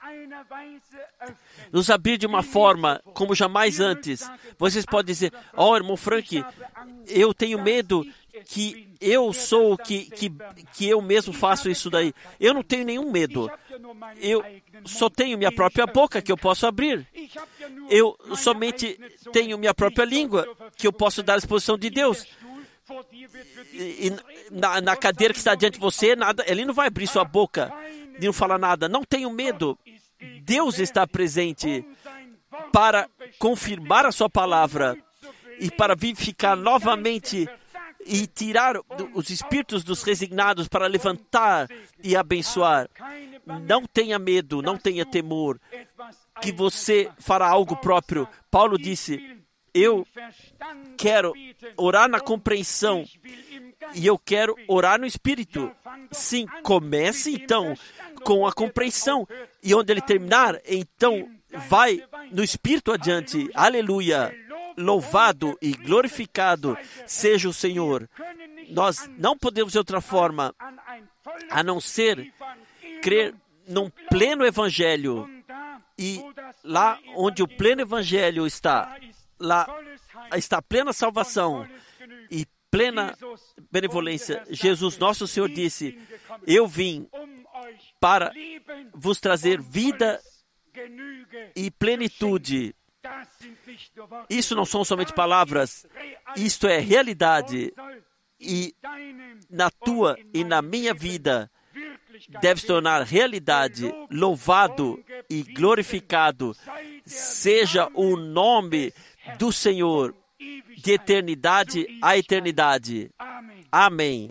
nos abrir de uma forma como jamais antes. Vocês podem dizer: ó, oh, irmão Frank, eu tenho medo que eu sou que, que, que eu mesmo faço isso daí. Eu não tenho nenhum medo. Eu só tenho minha própria boca que eu posso abrir. Eu somente tenho minha própria língua que eu posso dar à disposição de Deus. E, e na, na cadeira que está diante de você, nada, ele não vai abrir sua boca e não falar nada. Não tenho medo. Deus está presente para confirmar a sua palavra e para vivificar novamente e tirar os espíritos dos resignados para levantar e abençoar. Não tenha medo, não tenha temor que você fará algo próprio. Paulo disse: eu quero orar na compreensão e eu quero orar no Espírito. Sim, comece então com a compreensão e onde ele terminar, então vai no Espírito adiante. Aleluia! Louvado e glorificado seja o Senhor. Nós não podemos de outra forma a não ser crer num pleno evangelho. E lá onde o pleno evangelho está, lá está plena salvação e plena benevolência. Jesus, nosso Senhor, disse: eu vim para vos trazer vida e plenitude. Isso não são somente palavras, isto é realidade. E na tua e na minha vida deve se tornar realidade. Louvado e glorificado seja o nome do Senhor de eternidade a eternidade. Amém.